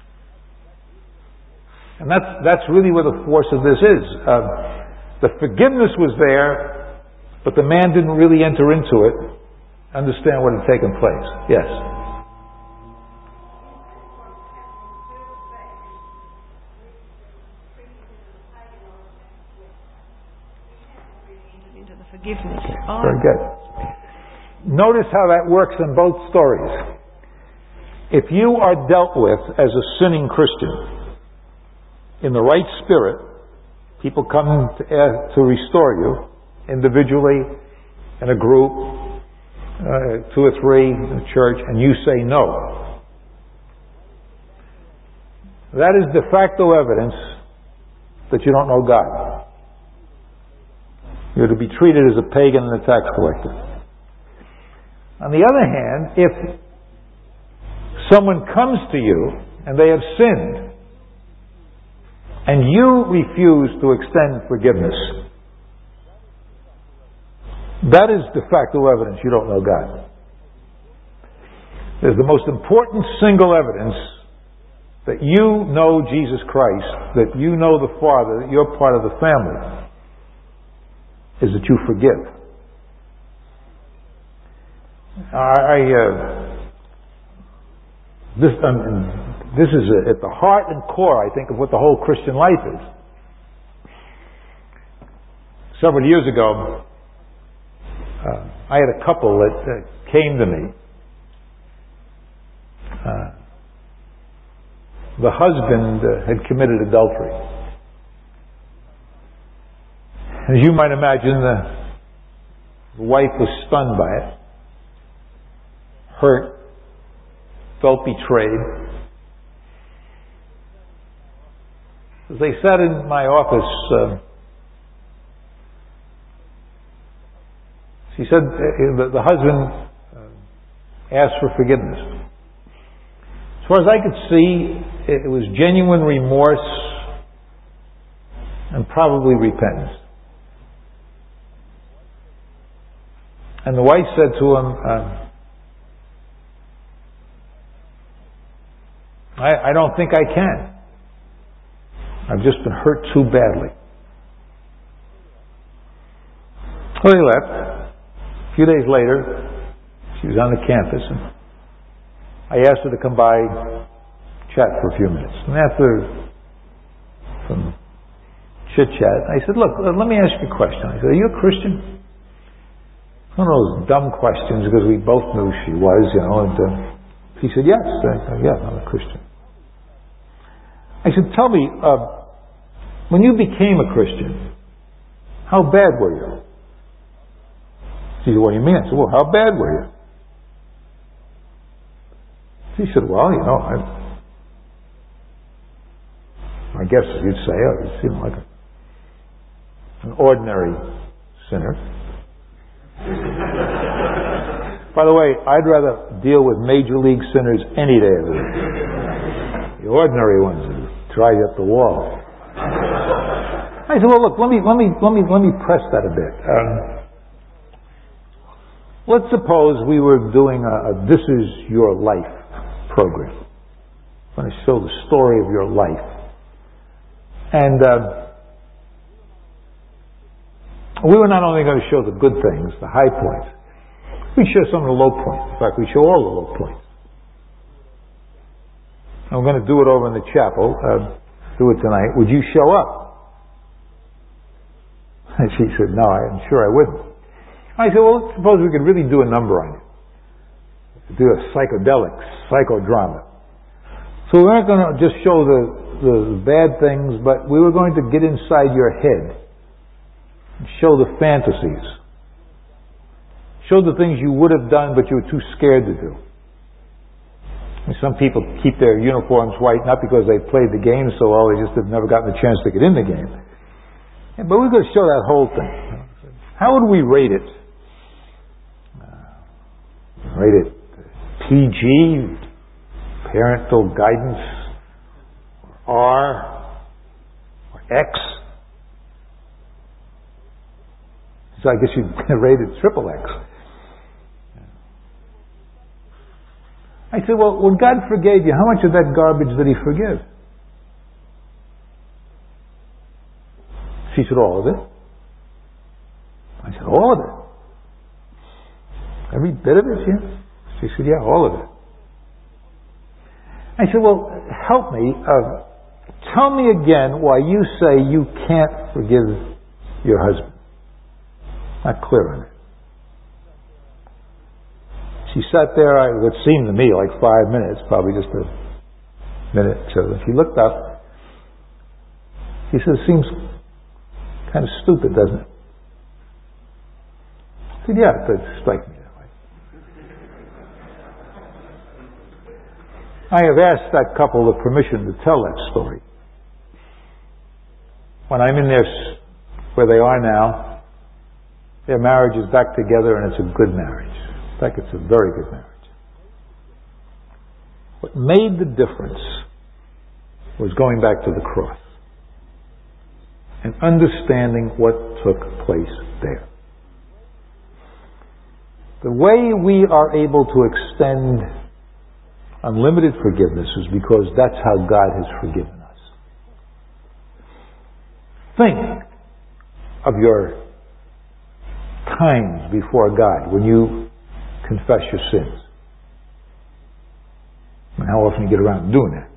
Speaker 2: And that's really where the force of this is. The forgiveness was there, but the man didn't really enter into it, understand what had taken place. Yes?
Speaker 7: Forgiveness.
Speaker 2: Very good. Notice how that works in both stories. If you are dealt with as a sinning Christian in the right spirit, people come to restore you individually, in a group, 2 or 3 in a church, and you say no. That is de facto evidence that you don't know God. You're to be treated as a pagan and a tax collector. On the other hand, if someone comes to you and they have sinned, and you refuse to extend forgiveness, that is de facto evidence you don't know God. It is the most important single evidence that you know Jesus Christ, that you know the Father, that you're part of the family, is that you forgive. This is at the heart and core, I think, of what the whole Christian life is. Several years ago, I had a couple that came to me. The husband had committed adultery. As you might imagine, the wife was stunned by it, hurt, felt betrayed. As they sat in my office, she said the husband asked for forgiveness. As far as I could see, it was genuine remorse and probably repentance. And the wife said to him, I don't think I can. I've just been hurt too badly. Well, he left. A few days later, she was on the campus, and I asked her to come by, chat for a few minutes. And after some chit-chat, I said, look, let me ask you a question. I said, are you a Christian? One of those dumb questions, because we both knew she was, and she said, yes. I said, yeah, I'm a Christian. I said, tell me, when you became a Christian, how bad were you? She said, what do you mean? I said, well, how bad were you? She said, well, I guess you'd say I seemed like an ordinary sinner. By the way, I'd rather deal with major league sinners any day of the week. The ordinary ones who drive you up the wall. I said, well, look, let me press that a bit. Let's suppose we were doing a This Is Your Life program. I'm going to show the story of your life. And we were not only going to show the good things, the high points, we show some of the low points. In fact, we show all the low points. I'm going to do it over in the chapel. Do it tonight. Would you show up? And she said, no, I'm sure I wouldn't. I said, well, let's suppose we could really do a number on it. Do a psychodrama. So we weren't going to just show the bad things, but we were going to get inside your head and show the fantasies. Show the things you would have done, but you were too scared to do. And some people keep their uniforms white, not because they played the game so well, they just have never gotten a chance to get in the game. Yeah, but we're going to show that whole thing. How would we rate it? Rate it PG, parental guidance, or R, or X. So I guess you'd rate it triple X. I said, well, when God forgave you, how much of that garbage did He forgive? She said, all of it. I said, all of it? Every bit of it, yeah? She said, yeah, all of it. I said, well, help me. Tell me again why you say you can't forgive your husband. Not clear on it. She sat there, it seemed to me like 5 minutes, probably just a minute or two. And she looked up. She said, it seems kind of stupid, doesn't it? I said, yeah, it does strike me that way. I have asked that couple the permission to tell that story. When I'm in there, where they are now, their marriage is back together and it's a good marriage. In fact, it's a very good marriage. What made the difference was going back to the cross and understanding what took place there. The way we are able to extend unlimited forgiveness is because that's how God has forgiven us. Think of your times before God when you confess your sins. And how often you get around to doing that.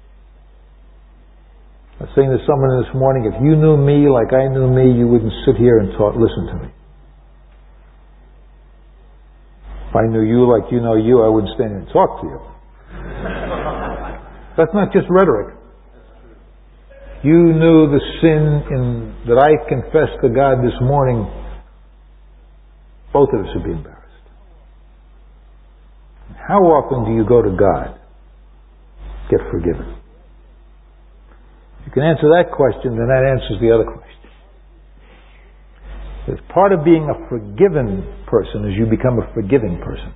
Speaker 2: I was saying to someone this morning, if you knew me like I knew me, you wouldn't sit here and listen to me. If I knew you like you know you, I wouldn't stand here and talk to you. That's not just rhetoric. You knew the sin that I confessed to God this morning, both of us would be embarrassed. How often do you go to God, get forgiven? If you can answer that question, then that answers the other question. Because part of being a forgiven person is you become a forgiving person.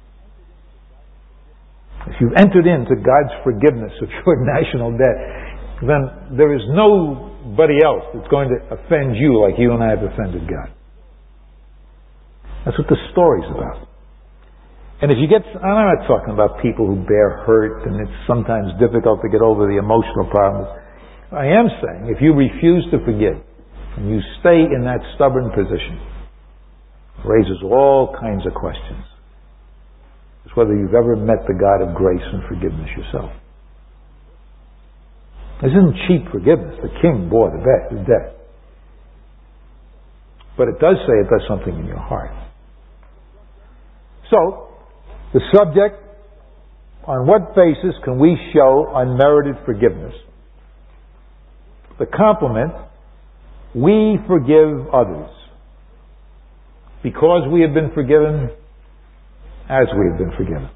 Speaker 2: If you've entered into God's forgiveness of your national debt, then there is nobody else that's going to offend you like you and I have offended God. That's what the story's about. And if you I'm not talking about people who bear hurt and it's sometimes difficult to get over the emotional problems. I am saying if you refuse to forgive and you stay in that stubborn position, it raises all kinds of questions. is whether you've ever met the God of grace and forgiveness yourself. This isn't cheap forgiveness. The king bore the debt. But it does say it does something in your heart. So, the subject, on what basis can we show unmerited forgiveness? The complement, we forgive others because we have been forgiven as we have been forgiven.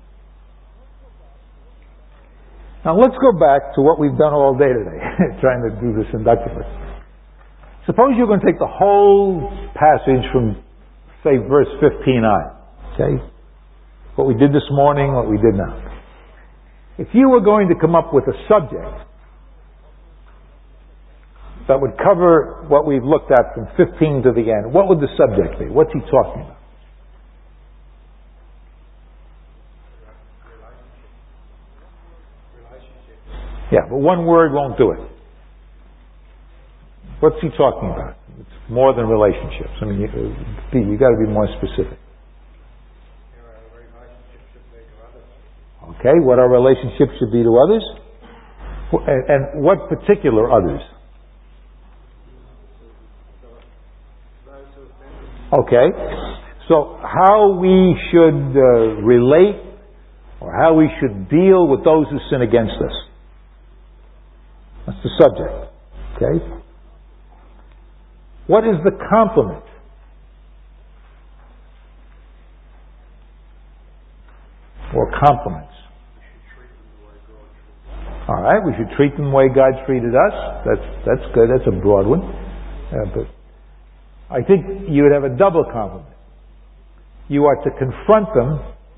Speaker 2: Now let's go back to what we've done all day today, trying to do this inductively. Suppose you're going to take the whole passage from, say, verse 15 on. Okay? What we did this morning, what we did now. If you were going to come up with a subject that would cover what we've looked at from 15 to the end, what would the subject be? What's he talking about? Yeah, but one word won't do it. What's he talking about? It's more than relationships. I mean, you got to be more specific. Okay, what our relationship should be to others, and what particular others? Okay, so how we should relate, or how we should deal with those who sin against us. That's the subject. Okay? What is the complement? Or compliments? Alright, we should treat them the way God treated us. That's good. That's a broad one. But I think you would have a double compliment. You are to confront them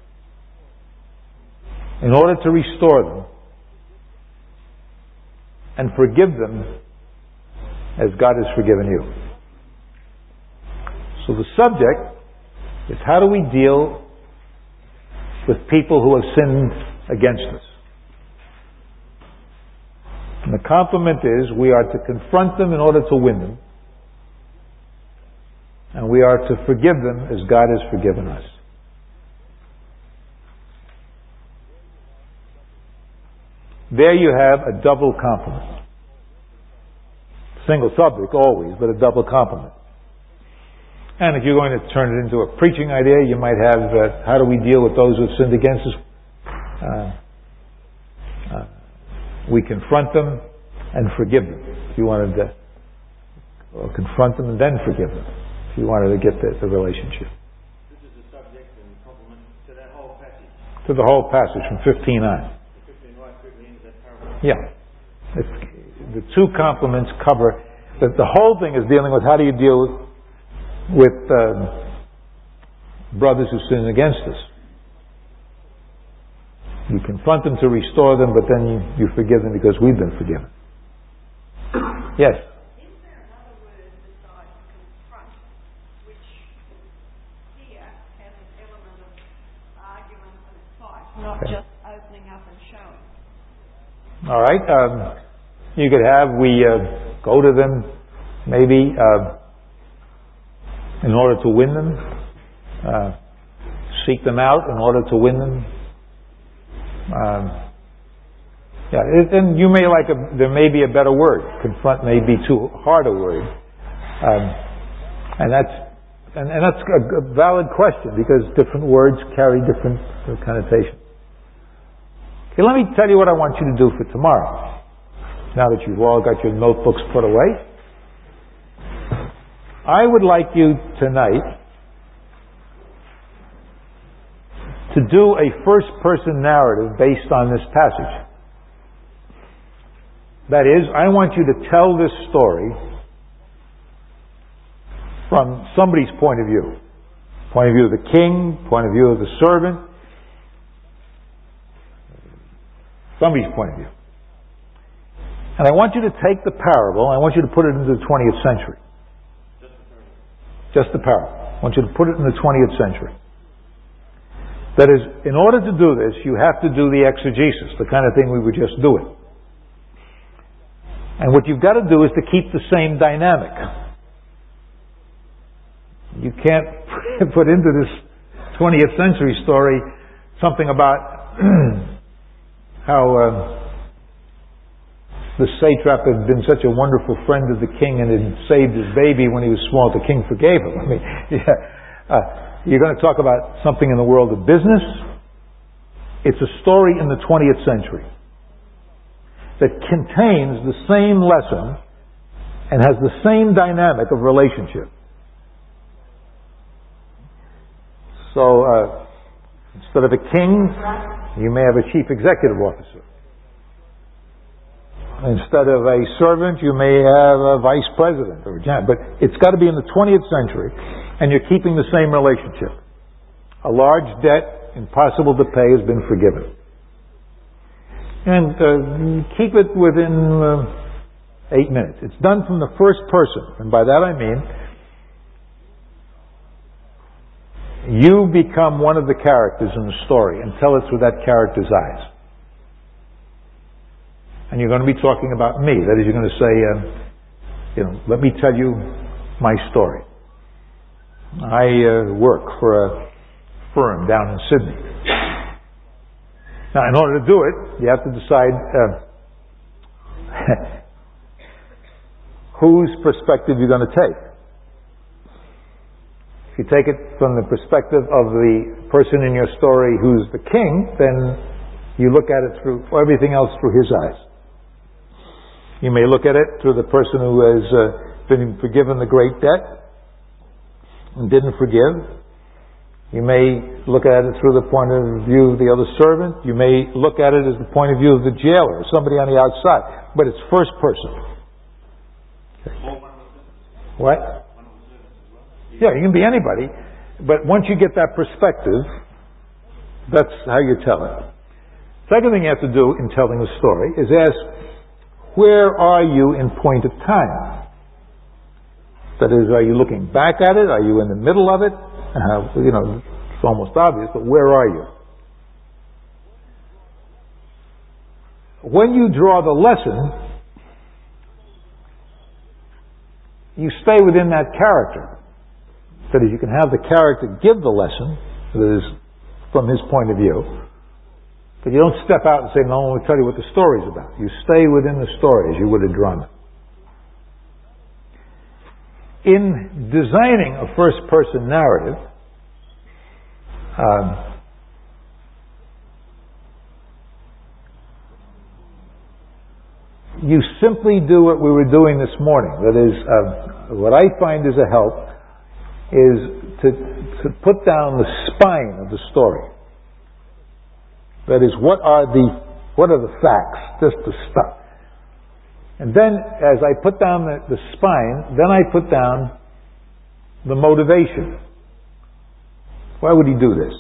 Speaker 2: in order to restore them and forgive them as God has forgiven you. So the subject is, how do we deal with people who have sinned against us? And the compliment is, we are to confront them in order to win them, and we are to forgive them as God has forgiven us. There you have a double compliment. Single subject always, but a double compliment. And if you're going to turn it into a preaching idea, you might have, how do we deal with those who have sinned against us? We confront them and forgive them. If you wanted to, or confront them and then forgive them, if you wanted to get the relationship.
Speaker 5: This is the subject and complement to that whole passage.
Speaker 2: To the whole passage from 15 on. Yeah. The two complements cover, the whole thing is dealing with how do you deal with brothers who sin against us. You confront them to restore them, but then you forgive them because we've been forgiven. Yes?
Speaker 7: Is there another word besides confront, which here has an element of argument and fight, not just opening up and showing?
Speaker 2: All right. You could have, we go to them maybe in order to win them, seek them out in order to win them. And you may there may be a better word. Confront may be too hard a word, and that's a valid question because different words carry different connotations. Okay, let me tell you what I want you to do for tomorrow. Now that you've all got your notebooks put away, I would like you tonight to do a first-person narrative based on this passage. That is, I want you to tell this story from somebody's point of view. Point of view of the king, point of view of the servant, somebody's point of view. And I want you to take the parable, I want you to put it into the 20th century. Just the parable. I want you to put it in the 20th century. That is, in order to do this, you have to do the exegesis, the kind of thing we were just doing. And what you've got to do is to keep the same dynamic. You can't put into this 20th century story something about how the satrap had been such a wonderful friend of the king and had saved his baby when he was small. The king forgave him. I mean, you're going to talk about something in the world of business. It's a story in the 20th century that contains the same lesson and has the same dynamic of relationship. So, instead of a king, you may have a chief executive officer. Instead of a servant, you may have a vice president or a general. But it's got to be in the 20th century, and you're keeping the same relationship. A large debt, impossible to pay, has been forgiven. And keep it within 8 minutes. It's done from the first person, and by that I mean you become one of the characters in the story and tell it through that character's eyes. And you're going to be talking about me. That is, you're going to say, let me tell you my story. I work for a firm down in Sydney. Now, in order to do it, you have to decide whose perspective you're going to take. If you take it from the perspective of the person in your story who's the king, then you look at it through everything else through his eyes. You may look at it through the person who has been forgiven the great debt and didn't forgive. You may look at it through the point of view of the other servant. You may look at it as the point of view of the jailer, somebody on the outside. But it's first person. What? Yeah, you can be anybody. But once you get that perspective, that's how you tell it. Second thing you have to do in telling the story is ask, where are you in point of time? That is, are you looking back at it? Are you in the middle of it? It's almost obvious, but where are you? When you draw the lesson, you stay within that character. That is, you can have the character give the lesson, that is, from his point of view. But you don't step out and say, no, I'm going to tell you what the story's about. You stay within the story as you would a drama. In designing a first-person narrative, you simply do what we were doing this morning. That is, what I find is a help is to put down the spine of the story. That is, what are the facts, just the stuff. And then, as I put down the spine, then I put down the motivation. Why would he do this?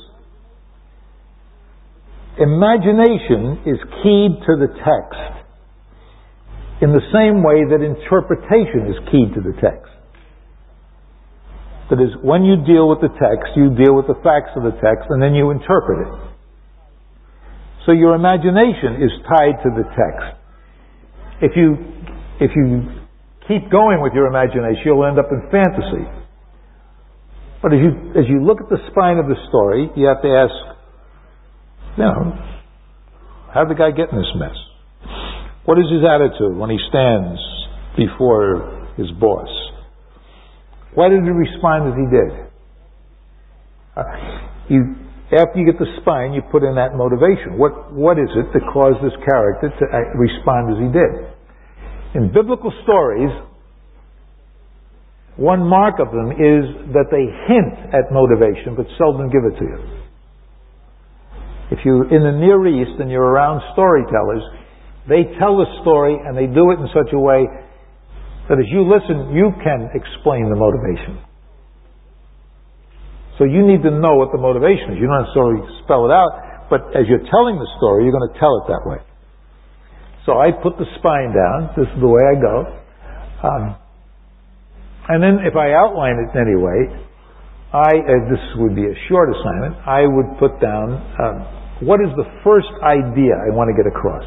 Speaker 2: Imagination is keyed to the text in the same way that interpretation is keyed to the text. That is, when you deal with the text, you deal with the facts of the text, and then you interpret it. So your imagination is tied to the text. If you keep going with your imagination, you'll end up in fantasy. But as you look at the spine of the story, you have to ask, how did the guy get in this mess? What is his attitude when he stands before his boss? Why did he respond as he did? After you get the spine, you put in that motivation. What is it that caused this character to respond as he did? In biblical stories, one mark of them is that they hint at motivation, but seldom give it to you. If you're in the Near East and you're around storytellers, they tell the story and they do it in such a way that as you listen, you can explain the motivation. So you need to know what the motivation is. You don't necessarily spell it out, but as you're telling the story, you're going to tell it that way. So I put the spine down. This is the way I go. And then if I outline it in any way, this would be a short assignment, I would put down what is the first idea I want to get across.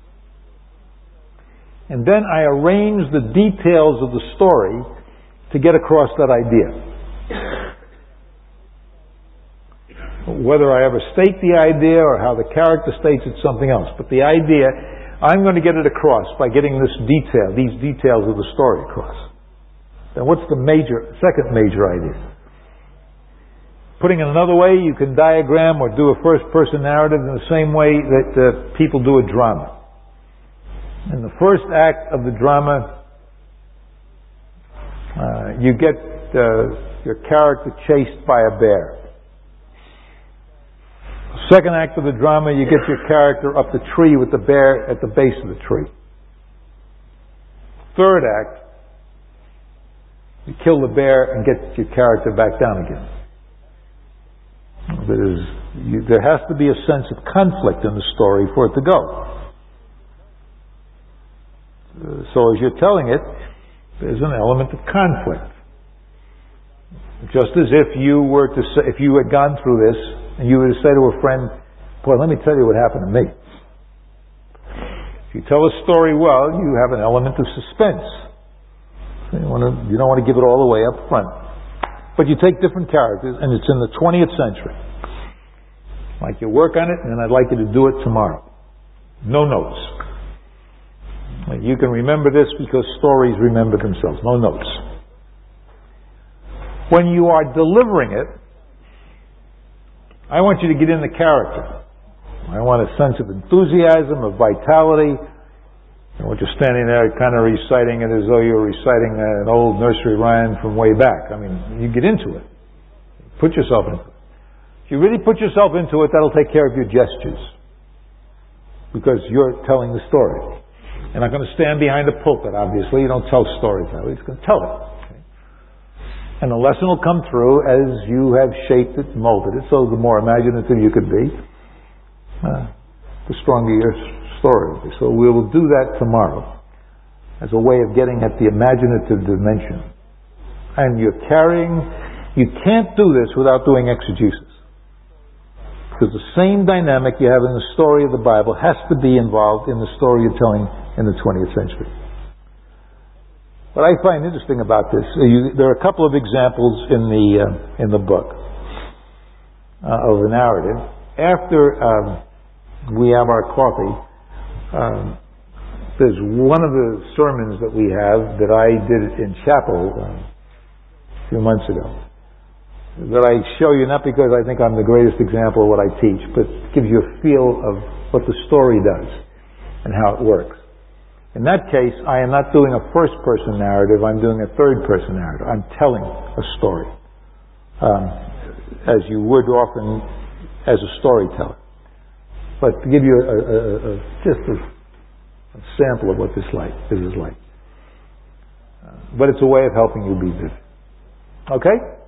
Speaker 2: And then I arrange the details of the story to get across that idea. Whether I ever state the idea or how the character states it's something else. But the idea, I'm going to get it across by getting these details of the story across. Then what's the second major idea? Putting it another way, you can diagram or do a first-person narrative in the same way that people do a drama. In the first act of the drama, you get your character chased by a bear. Second act of the drama, you get your character up the tree with the bear at the base of the tree. Third act, you kill the bear and get your character back down again. There has to be a sense of conflict in the story for it to go. So as you're telling it, there's an element of conflict. Just as if you had gone through this and you were to say to a friend, boy, let me tell you what happened to me. If you tell a story well, you have an element of suspense. You don't want to give it all away up front. But you take different characters, and it's in the 20th century. Like you work on it, and then I'd like you to do it tomorrow. No notes. You can remember this because stories remember themselves. No notes. When you are delivering it, I want you to get in the character. I want a sense of enthusiasm, of vitality. I want you standing there kind of reciting it as though you were reciting an old nursery rhyme from way back. I mean, you get into it. Put yourself into it. If you really put yourself into it, that'll take care of your gestures. Because you're telling the story. You're not going to stand behind a pulpit, obviously. You don't tell stories that way. You're just going to tell it. Okay? And the lesson will come through as you have shaped it, molded it. So the more imaginative you could be, the stronger your story will be. So we will do that tomorrow as a way of getting at the imaginative dimension. And you can't do this without doing exegesis. Because the same dynamic you have in the story of the Bible has to be involved in the story you're telling in the 20th century. What I find interesting about this, there are a couple of examples in the book of the narrative. After we have our coffee, there's one of the sermons that we have that I did in chapel a few months ago, that I show you not because I think I'm the greatest example of what I teach, but it gives you a feel of what the story does and how it works. In that case, I am not doing a first-person narrative, I'm doing a third-person narrative. I'm telling a story, as you would often as a storyteller. But to give you just a sample of what this is like. But it's a way of helping you be vivid. Okay?